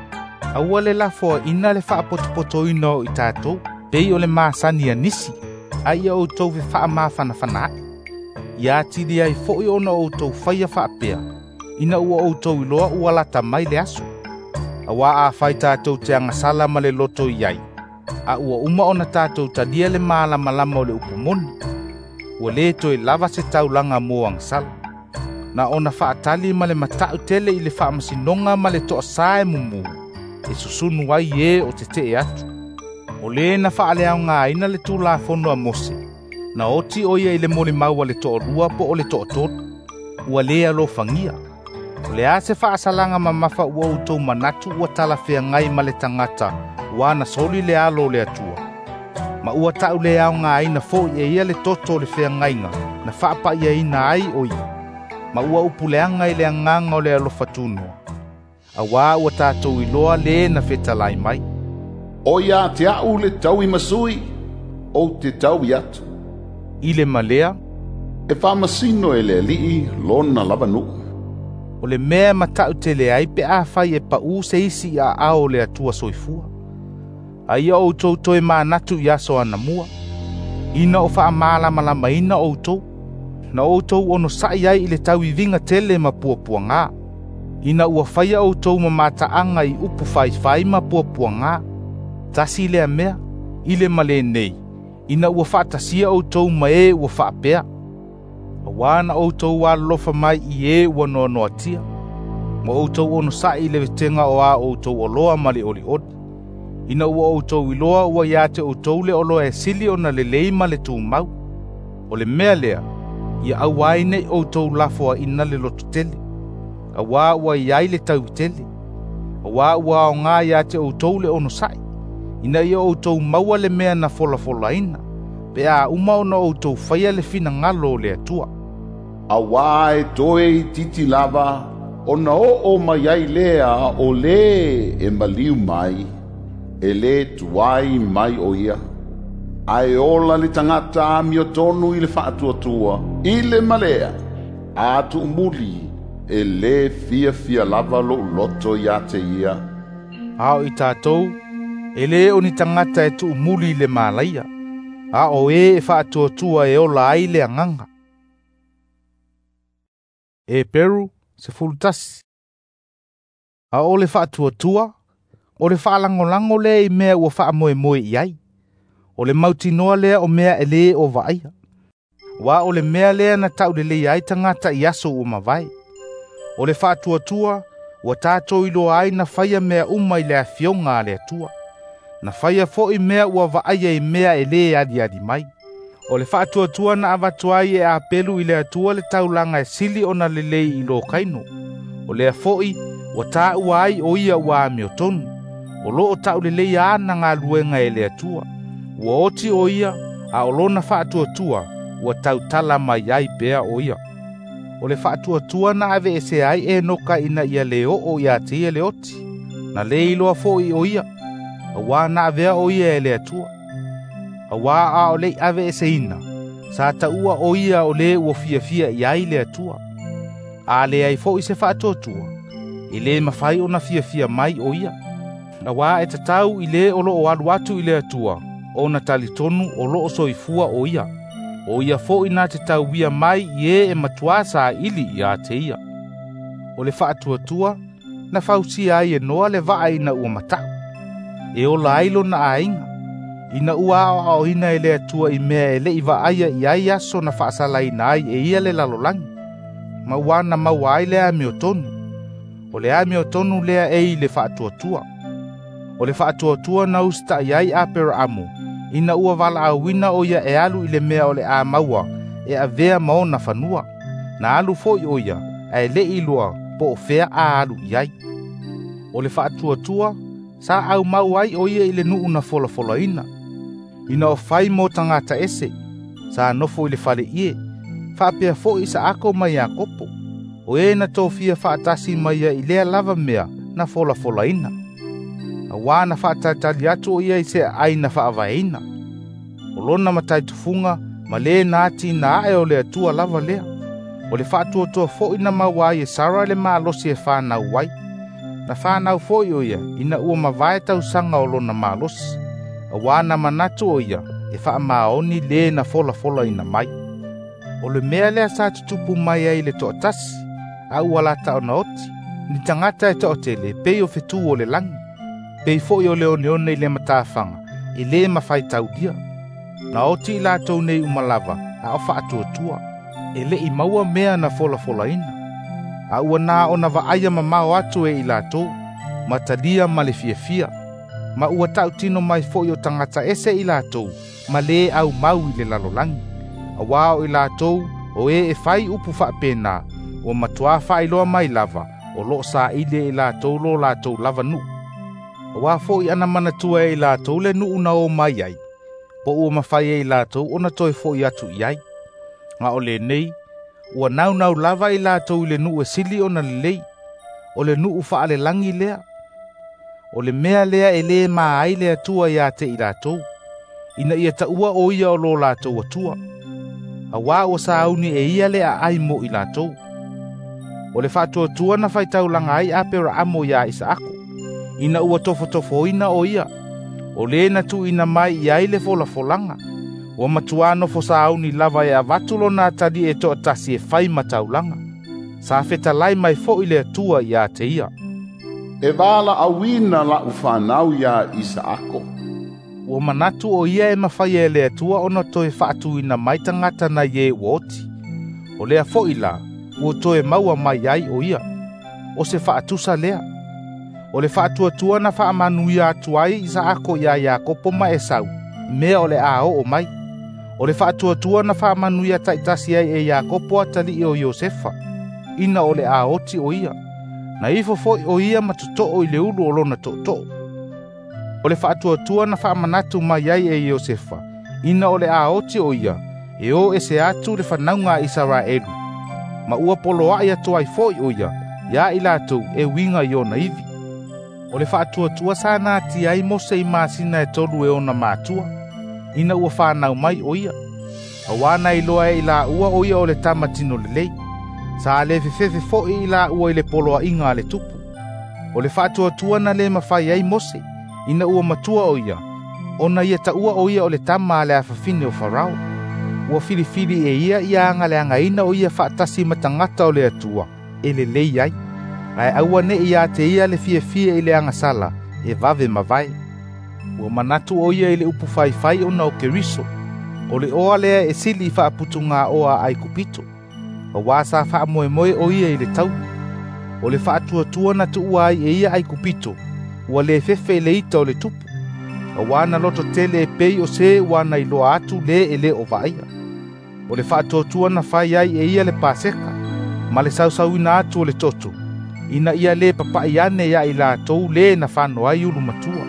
Aua le lafoa ina le whaapotopoto ina o i tātou, pei o le māsani a nisi, a ia o tau ve wha maa whanawhana. Ia tiri ai fo'i ona o tau whaia whaapea, ina ua o tau iloa ua lata mai le aso. Awa a whai tātou te angasala ma le loto iai, a ua uma ona tātou tadia le maa lama o le upumoni. Ua le toi lava se taulanga mo angasala. Na ona whaatali ma le matau tele i le whaamasinonga ma le toa sae mumu. e susunu ai e o te te atu. O le na whaalea ngā ina le tūla whono a Mose, na oti oia i le mole maua le toa rua po o le toa tōtu, ua lea lo fangia. O le ase whaasalanga ma mafa ua utou manatu ua tala whea ngai ma le tangata, ua na soli le alo le atua. Ma ua tau le au ngā ina fo e ia le toto le whea ngainga, na whaapa ia ina ai oi. Ma ua upuleanga i le anganga o le alofa tūnua. A wā ua tātou iloa le na whetalai mai. O ia te au le tau i masui, o te tau i atu. I le malea, E whamasino e le lii lona lava nuu. o le mea matau te le ai pe a whai e pa u se isi a ao le atua soifua. A ia o tau toi maa natu i aso ana mua. Ina o wha maala malama ina o tau. Na o tau ono sai ai i le tau i vinga tele ma puapua ngā. Ina ua whaia o tau ma mataanga i upu whai ma puapua ngā. Tasi lea mea, i le male nei. Ina ua whaatasia o tau ma e ua whaapea. A wana o tau wa lofa mai i e ua noa noa tia. Ma o tau ono sai le vetenga o a o tau o loa mali oli odi. Ina ua o tau iloa ua iate o tau le olo e sili o na le leima le tū mau. O le mea lea, ia au aine o tau lafoa ina le loto tele. A wā ua iai le tau tele. A wā ua o ngā iate o tau le ono sai. Ina ia o tau maua le mea na fola ina. Pe a umao na o tau whaia le fina ngalo le atua. A wā e toe i titi lava, o na o mai ai lea o le e maliu mai, e le tuai mai o ia. Ai ola le tangata a mio tonu i le whaatuatua, i le malea, a tu umuli, e le fia lava lo loto ia te ia. Ao i tātou, e le o ni tangata e tu umuli le malaia. A o e whaatuatua e ola ai le anganga. E peru se fulutasi. A o le whaatuatua, o le whaalangolango le i mea ua whaamoe i ai. O le mautinoa lea o mea e le o vaia. Wa o le mea lea na tau le le ai tangata i aso o mawai. O le whaatuatua, ua tātou ilo ai na whaia mea uma i le awhionga le atua. Na whaia fo i mea ua vaia i mea e le adi mai. O le whaatuatua na awatuai e a pelu i le atua le taulanga e sili o na lelei i lo kaino. O le afoi, ua tā ua ai o ia ua ame o tonu. O lo o tau lelei a na ngā luenga e le atua. Ua oti o ia, a o lona whaatuatua, ua tau tala mai ai pea o ia. O le whaatuatua na ave e se ai e noka ina ia le o ia te ia le oti. Na le iloa foi o ia. A wā na avea o ia e le atua. A wā a o le ave e se ina. Sa ta ua o ia o le ua fia i ai le atua. A le ai fo i se whaatuatua. I le mawhai o na fia mai o ia. A wā e tatau i le o lo o alu atu i le atua. O na talitonu o lo o soifua o ia. O ia fo i na te tau wia mai i e matuasa ili i a te ia. O le whaatuatua, na whausia ai e noa le waa ina ua matau. E o lailo na ainga. Ina ua ao ina e le atua i mea e le i waaia i ai aso na whaasala ina ai e ia le lalolangi. Ma wana maua ai le ame o tonu. O le ame o tonu lea e i le whaatuatua. O le whaatuatua na usta i ai apera amu. Ina ua wala a wina o ia e alu i le mea o le a maua e a vea maona whanua. Na alu foi o ia a e le ilua po o fea a alu i ai. O le whaatuatua sa au mau ai o ia i le nuu na fola ina. Ina o whai mo tangata ese. Sa nofo i le whale ie. Whapea fo i sa ako mai a kopo. O e na tōwhia whaatasi mai i lea lava mea na fola ina. A wana whaatatali atu o ia i se aina whaavaina. O lona matai tufunga ma le nāti na ae o le atua lava lea. O le whaatuatua fo ina mawai e sara le maalosi e whanau wai. Na whanau fo i o ia ina ua mawai tau sanga o lona maalosi. A wana manatu o ia e wha maoni le na fola ina mai. O le mea lea sa tutupu mai ai le toatasi. A ua lata o na oti. Ni tangata e toatele pei o fetu o le langi. Pei fo i o leone i le matawhanga. I le mawhai tau dia. Na oti i lātou nei umalava. A o whaatuatua. E le i maua mea na fola ina. A ua nā o na vaaya mamao atu e i lātou. matalia ma le fiafia, ma ua tautino mai fo'i o tangata ese i lātou, ma le au mau i le lalolangi. Awa o i lātou, o e fai upu whaapena, o matua whailoa mai lava, o lo sa ile i lātou lo lātou lava nu. Awa fo'i ana manatua i lātou le nu una o mai ai, po ua mawhai i lātou ona toi fo'i atu i ai. Nga o le nei, ua nau lava i lātou i le nu e sili ona le lei, o le nu ufa ale langi lea. O le mea lea e le maa ai lea tua ia te i lātou, ina ia ta ua o ia o lo lātou atua. Awa o sa auni e ia lea ai mo i lātou. O le whātua tua na whaitau langa ai a pera amo ia isa ako, ina ua tofo ina o ia, o le na tu ina mai ia i le fola. O matuano fo sa auni lava e avatulo na tadi e to atasi e fai mataulanga. Sa feta lai mai fo i le atua ia te ia. E wala awina la ufanau ia isa ako. O manatu o ia e mawhai e le atua ono toe whaatu ina mai tangata na ye uoti. O lea fo i la, o toe maua mai ai o ia. O se whaatusa lea. O le whaatua tua na whaamanu ia atuai isa ako ia kopo ma e sau. Mea o le ao o mai. O le whaatua tua na whaamanu ia taitasi ai e ia kopo atali o Iosefa. Ina o le aoti o ia. Na ifo foi o ia matuto i le ulu o lona toto. O le whaatuatua na whaamanatu mai ai e Iosefa. Ina o le aoti o ia. E o e se atu le whanaunga Israelu. Ma ua poloa ia toai foi o ia. Ia i lātou e winga i ona ivi. O le whaatuatua sana ati ai mose i māsina e tolu e ona mātua. Ina ua whanau mai o ia. Awana i loa e i la ua o ia o le tamatino le lei. Sa le fefefe fo'i i la ua i le poloa inga le tupu. O le whaatuatua na le mawhai ai mose. Ina ua matua o ia. Ona ia ta ua o ia o le tama le afafine o Farao. Ua filifili e ia anga le anga ina o ia whaatasi matangata o le atua. E le lei ai. Ai aua ne ia te ia le fie i le anga sala. E vave mawai. Ua manatu o ia i le upu fai ona o Keriso. O le oa lea e sili i whaaputu ngā oa ai kupito. O wasa wha moe o ia i le tau. O le whaatua na tu ua ai e ia ai kupito. Ua le fefe le ita o le tupu. O wana loto tele e pei o se wana i loa atu le e le o vaia. O le whaatua na whai ai e ia le paseka. Ma le sausau ina atu o le toto. Ina ia le papai ane ia i la tou le na whano ai ulu matua.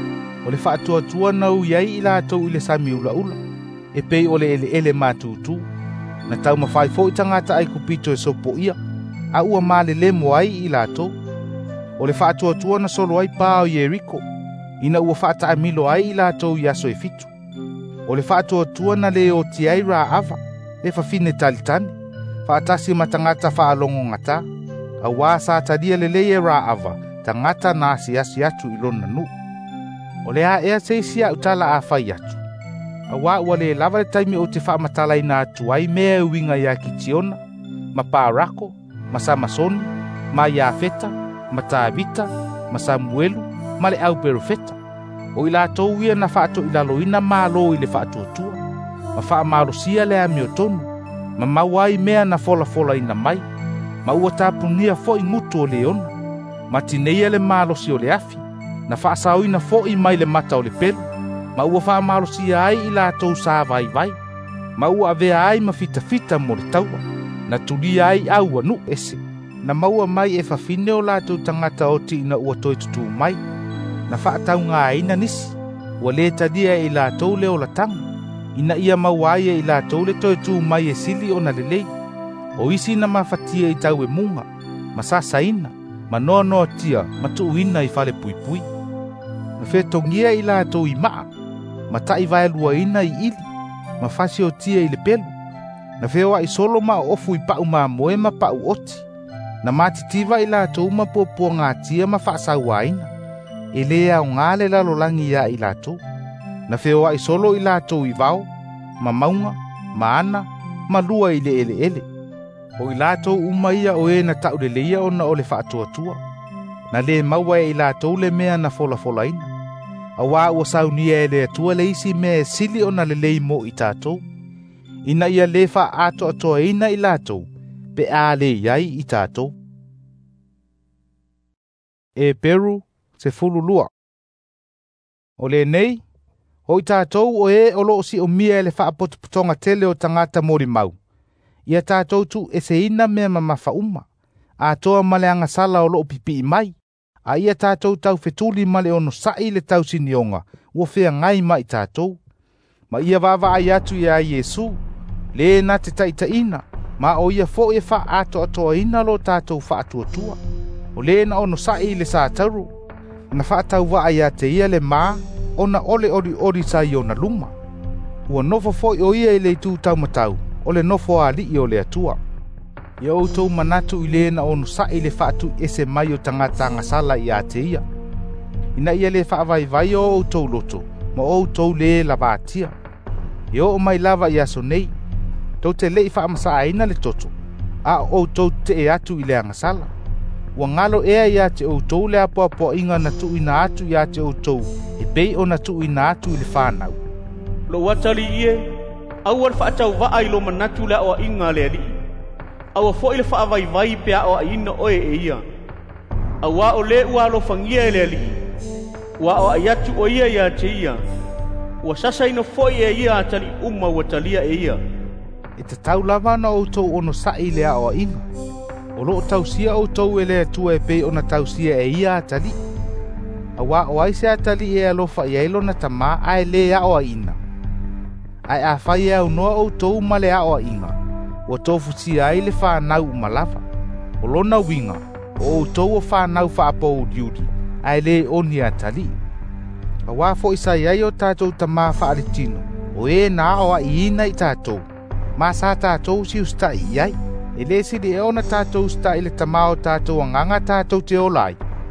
O le whaatua na ui ai i la tou i le sami ula. E pei o le ele mātutu. Na tau mawhai fo i tangata ai kupito e sopo ia, a ua male le mo ai i lātou. O le whaatua na solo ai pāo i Eriko, ina ua whaata amilo ai i lātou i aso e fitu. O le whaatua na le o ti ai rā ava, le whawhine talitani, whaatasi ma tangata whaalongo ngata, a wā sa tadia le leie rā ava, tangata na asi atu i lona nu. O le a ea seisia utala a whai atu. Awa ua le lava le taimi o te whaamatala ina atu ai mea uinga ia Kitiona, ma Pārako, ma Samasoni, ma Iafeta, ma Tāvita, ma Samuelu, ma le au perofeta. O ila tau ia na whaato ila loina ma lo i le whaatuatua, ma whaamarosia le ame o tonu, ma mawai mea na fola ina mai, ma ua tāpunia fo i ngutu o le ona, ma tineia le malosi o le afi, na whaasau ina fo i mai le mata o le pelu, ma ua whaamarosia ai i lātou sa vai, ma ua avea ai ma fita mo le taua, na tulia ai au anu ese, na maua mai e whawhine o lātou tangata o ti ina ua toi tutu mai, na whaatau ngā ina nisi, ua le tadia i lātou leo la tanga, ina ia mawai i lātou le toi tu mai e sili o na lelei, o isi na mawhatia i tau e munga, ma sasaina, ma noa tia, ma tuuina i whale pui, na whetongia i lātou i maa, ma tai vai lua ina i ili, ma fasi o tia i le pelu, na whewa i solo ma ofu i pau ma moe ma pau oti, na matitiva i lātou ma pōpua ngā tia ma whaasau aina, e lea o ngāle lalolangi ia i lātou, na whewa i solo i lātou i vau, ma maunga, ma ana, ma lua i le ele. O i lātou umaia o e na tau le leia o na o le whaatuatua, na le maua i lātou le mea na fola ina. Awa ua saunia e le atua le isi me sili o na le lei mo i tātou. Ina ia le wha ato atoa ina i lātou, pe a le iai i tātou. E Peru, se fululua. O le nei, o i tātou o e o loo si o mia le whaapotopotonga tele o tangata mori mau. Ia tātou tu e se ina mea mamafauma. A toa male anga sala o loo pipi mai. A ia tātou tau fetuli male ono sai le tau sinionga. Ua whea ngai mai tātou. Ma ia wawa ai atu ia Yesu. Le na te taitaina. Ma o ia fo e wha ato atoa ina lo tātou wha atua. O le na ono sai le sa tauru. Na wha atau wa ai ate ia le maa. Ona ole ori sa i ona luma. Ua nofo foi o ia i le tū tau matau. Ole nofo a li i o le atua. Ia outou manatu i le na ono sa i le whaatu ese mai o tangata ngasala i ate ia. Ina ia le whaavai vai o outou loto. Ma outou le lavatia. Ia o mai lava i aso nei. Tau te le i whaamasa aina le toto. A outou te e atu i le angasala. Ua ngalo ea ia te outou le apoapoa inga na tu ina atu ia te outou. E pei o na tu ina atu i le whanau. Lo watali ie, au al whaatau waa i lo manatu le oa inga le ali. Au a fo i le whaavai vai pea oa ina oe e ia. Au a o le ua lo fangia le ali. Ua oa i atu o ia te ia. Ua sasa ino fo i e ia atali uma ua talia e ia. E te tau lava na outou ono sai le oa inga. O loo tausia outou e le atua e pei ona tausia e ia atali. Awa o aise atali e alofa i ailo na tama ae le a oa ina. Ai a whai au noa outou ma le a oa inga. Ua tofu si ai le whanau malava. O lona winga, o outou o whanau whaapou diuri, ae le oni atali. Awa fo isa iai o tātou tama whaaritino, o e na oa i ina i tātou. Ma sa tātou si usta i iai. E le siri e ona tātou sta i le tamao tātou anganga tātou te olai.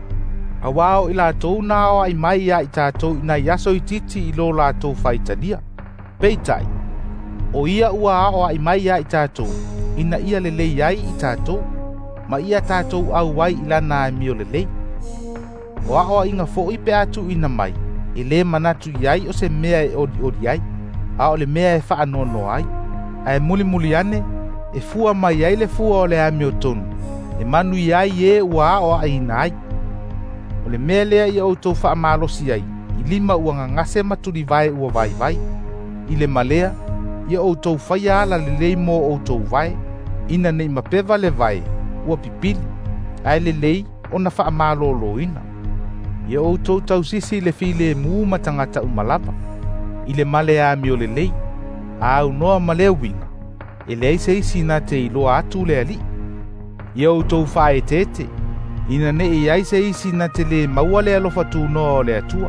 A wao i lātou nā oa i mai ia i tātou ina yaso i titi i lo lātou whaitalia. Peitai, o ia ua oa i mai ia i tātou, ina ia le lei ai i tātou, ma ia tātou au wai i lana e mio le lei. O a oa inga fo i pe atu ina mai, e le manatu iai o se mea e ori ai, a o le mea e whaanono ai, a e muli ane, e fua mai ai le fua o le ame o tonu. E manu iai e ua o a ina ai. O le mea lea i outou wha amalosi ai. I lima ua ngangase maturi vai ua vai. I le malea, i outou whai ala le lei mo outou vai. Ina nei mapeva le vai, ua pipili. Ai le lei, ona wha amalolo ina. I outou tausisi le file muu matangata umalapa. I le malea ame o le lei. Au noa malea winga. E lei se isi na te iloa atu le ali. Ia outou whae tete. Ina ne i ai se isi na te le maua le alofa tu noa o le atua.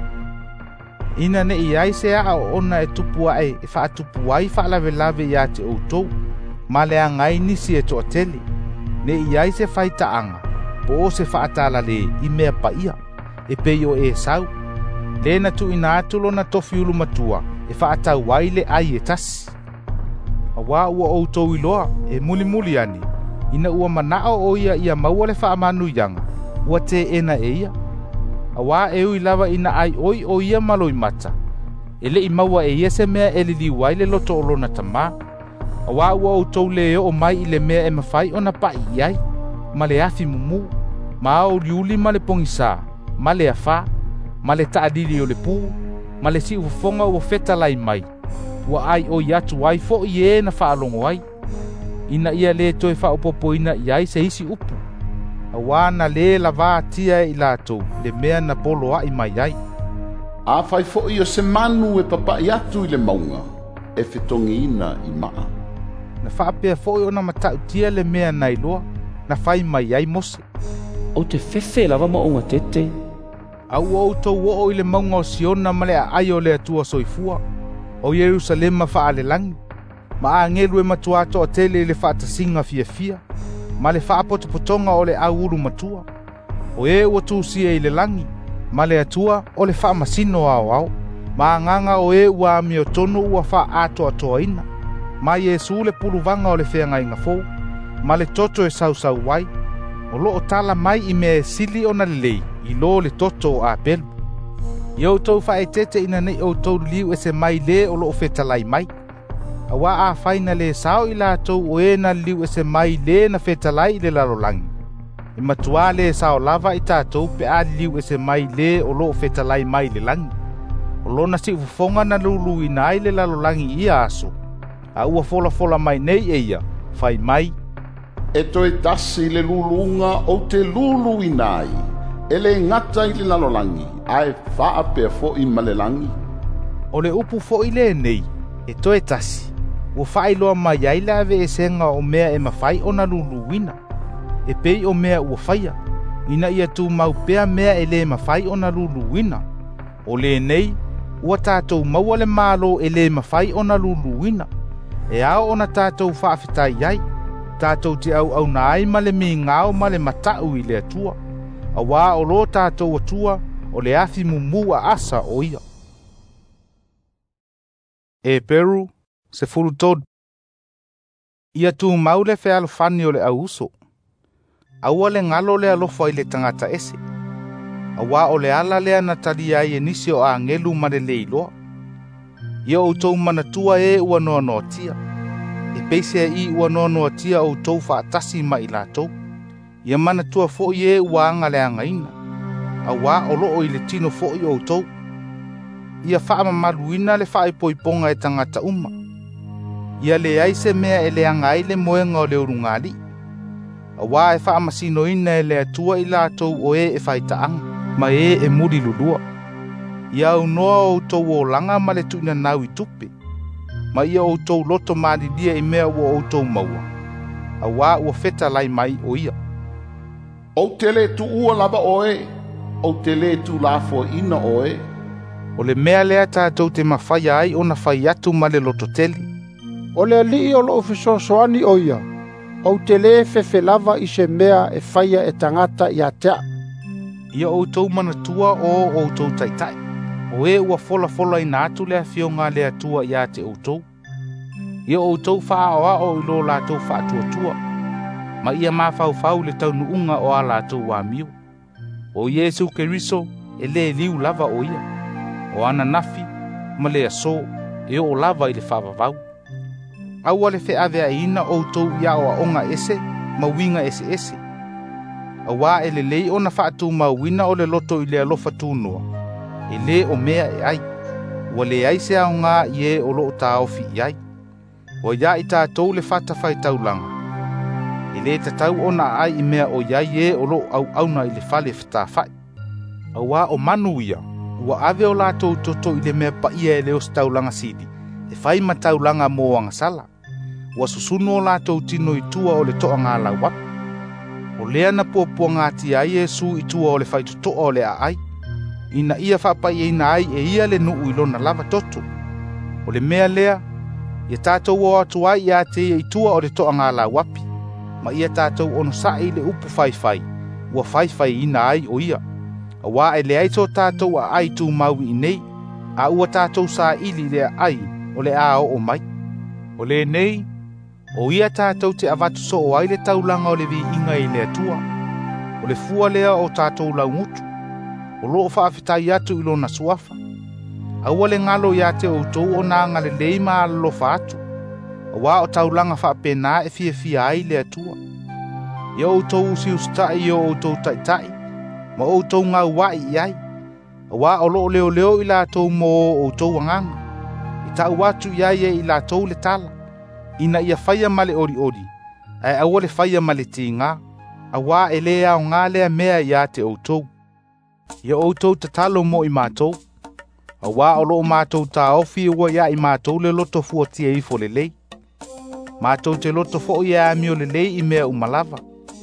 Ina ne i ai se a o ona e tupu ai e wha tupu ai wha lave ia te outou. Ma le angai nisi e toa tele. Ne i ai se whai taanga. Po o se wha atala le i mea pa ia. E peio e sau. Le na tu ina atulo na tofi ulu matua. E wha atau wai le ai e tasi. Awa ua outou iloa, e muli ani. Ina ua manao o ia maua le whaamanu yanga. Ua te ena e ia. Awa e ui lava ina ai oi o ia maloi mata. Ele i maua e ia se mea e lili wai le loto olona tama. Awa ua outou le o mai i le mea e mawhai o na pai iai. Ma le afi mumu. Ma au liuli ma le pongisa. Ma le afa. Ma le taadili o le pū. Ma le si ufonga ua feta lai mai. Ua ai o iatu wai fo i e na whaalongo ai. Ina ia le toi whaopopo ina iai se isi upu. Awa na le lava tia i lātou, le mea na polo ai mai ai. A whai fo i o se manu e papa i atu i le maunga, e whetongi ina i maa. Na whaapea fo i ona matau tia le mea na iloa, na whai mai ai mose. O te whewhe lava maunga tete. Au outou o i le maunga o siona ma le ai o le atua soifua. O Jerusalema whaale langi. Ma a ngelu e matuato o tele le whaatasinga fia. Ma le whaapotopotonga o le au uru matua. O e ua tūsia i le langi. Ma le atua o le whaamasino au. Ma nganga o e ua ami o tonu ua wha ato atoa ina. Ma Yesu le puluvanga o le whenga inga fōu. Ma le toto e sau wai. O lo o tala mai i mea sili o na lei. I lo le toto a pelu. I outou whae tete ina nei outou liu e se mai le o lo o whetalai mai. Awa a whaina le sao i lātou o e na liu e se mai le na whetalai le lalolangi. E matua le sao lava I tātou pe a liu e se mai le o loo fetalai mai le langi. O lona si ufufonga na lulu ina ai le lalolangi ia aso. A ua fola mai nei e ia, fai mai. E toi tasi le lulunga o te lulu inai. E le ngata I le lalolangi, ai faa pea fo I malelangi. O le upu fo I le nei, e toi tasi. Ua fai loa mai ai le ave e senga o mea e mawhai o na lulu ina. E pei o mea ua whaia. Ina ia tu mau pea mea e le mawhai o na lulu ina. O le nei, ua tātou maua le malo e le mawhai o na lulu ina. E ao o na tātou whaafitai ai. Tātou te au na ai ma le mi ngāo ma le matau I le atua. A wā o lo tātou atua o le afi mumua asa o ia. E Peru, se fulu tod. Ia tu maule fe alofani o le auso. Aua le ngalo le alofa I le tangata ese. Awa o le ala lea na tali ai e nisi o a ngelu ma le leiloa. Ia o tau manatua e ua noa noa tia. E peise I ua noa noa tia o tau whaatasi ma I lātou. Ia manatua fo I e ua anga le angaina. Awa o loo I le tino fo I o tau. Ia whaama maluina le whae poiponga e tangata uma. Ia le aise mea e le anga le moenga o le urungali. Awa e whaama sino ina e le atua I lātou o e whaitaanga. Ma e muri lulua. Ia au noa o tau o langa ma le tuina nau I tupe. Ma ia o tau loto maalidia I mea ua o tau maua. Awa ua feta lai mai o ia. O te le tu ua lava oe, o te le tu lafo ina oe. O le mea lea tātou te mawhaia ai o na whai atu ma le loto teli. O le alii o lo fisosoani o ia. O te le fefe lava I se mea e whaia e tangata I a tea. Ia o tau manatua o tau taitai. O e ua fola I nātu lea fionga lea tua I a te o tau. Ia o tau whaaoa o ilo lātou whaatua. Ma ia mawhau le tau nuunga o a lātou wa miu. O Yesu Keriso e le liu lava o ia. O ana nafi ma le aso e o lava I le whavavau. Aua le wheawea ina o tau ia o onga ese ma winga ese. Awa e le lei o na whaatu mauina o le loto I le alofa tūnoa. E le o mea e ai. Ua le ai se au ngā I e o loo tā ofi I ai. Ua ia I tātou le whatawhai taulanga. E le tatau o na ai I mea o iai e o loo au auna I le whale whatawhai. Awa o manu ia. Ua ave o lātou toto I le mea pa ia e le o staulanga sidi. E whai ma taulanga mō anga sala. Ua susunu o lātou tino I tua o le toa ngā lauapi. O lea na puapua ngāti ai Yesu I tua o le whaitutoa o le ai. Ina ia whapai e ina ai e ia le nuu I lona lava toto. O le mea lea, ia tātou o atu ai ia te I tua o le toa ngā lauapi. Ma ia tātou ono sai le upu whai. Ua whai ina ai o ia. A wā e le aito tātou a ai tū maui I nei. A ua tātou sa ili le ai o le a o mai. O le nei, o ia tātou te avatu so o ai le taulanga o le vi inga I le atua. O le fua lea o tātou laungutu. O loo whaafitai atu I lona suafa. Aua le ngalo ia te o tau o nā ngale leima alo whaatu. Awa o taulanga whaapena e fia ai le atua. Ia o tau usi ustai o tau taitai. Ma o tau ngā wai I ai. Awa o loo leo I la tau mo o tau anganga. I tau watu I ai I la tau le tala. Ina ia whaia male ori. Ai aua le whaia male tinga. Awa e lea o ngā lea mea ia te o tau. Ia o tau tatalo mo I mātou. Awa o loo mātou tā ofi ua ia I mātou le loto fuatia I fo le lei. Mātou te loto fo ia amio le lei I mea umalava.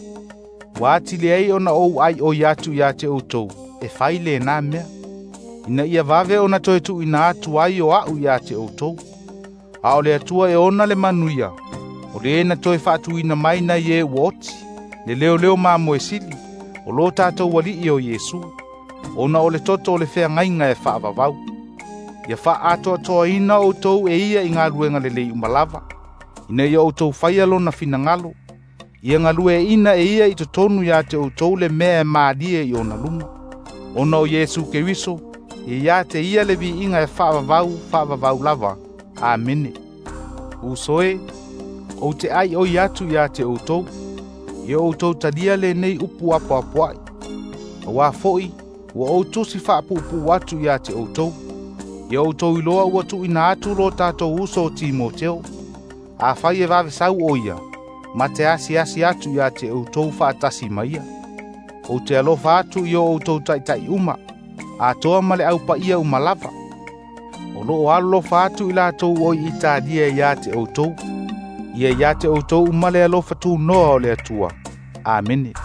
Wāti le ai ona ou ai o iatu ia te o tau. E whai le nā mea. Ina ia vave ona toe tu ina atu ai o au ia te o tau. A o le atua e ona le manuia. O le ena toe whaatu ina mai na ye uoti. Le leo mā moe sili. O lo tātou wali I o Yesu. Ona o le toto o le whea ngainga e whaavavau. Ia wha atoa ina o tau e ia I ngā ruenga le lei umalava. Ina ia o tau whaialo na fina ngalo. Ia ngalue ina e ia I totonu ia te o tau le mea maalie I ona luma. Ona o Yesu Keriso, ia te ia le vi inga e whaavavau lava. Amene. Usoe, o te ai o iatu ia te o tau. Ia outou talia le nei upu apuapuai. Wa foi, wa outou si whaapupu atu ia te outou. Ia outou iloa ua tu ina atu lo tātou uso o Timoteo. A whai e vave sau o ia, ma te asi atu ia te outou whaatasi maia. O te alofa atu i o outou taitai uma, a toa male au pa ia uma lava. O loo alofa atu i lātou o i itadia ia te outou. Ia ia te outou umale alofa tu noa o le atua. Amene.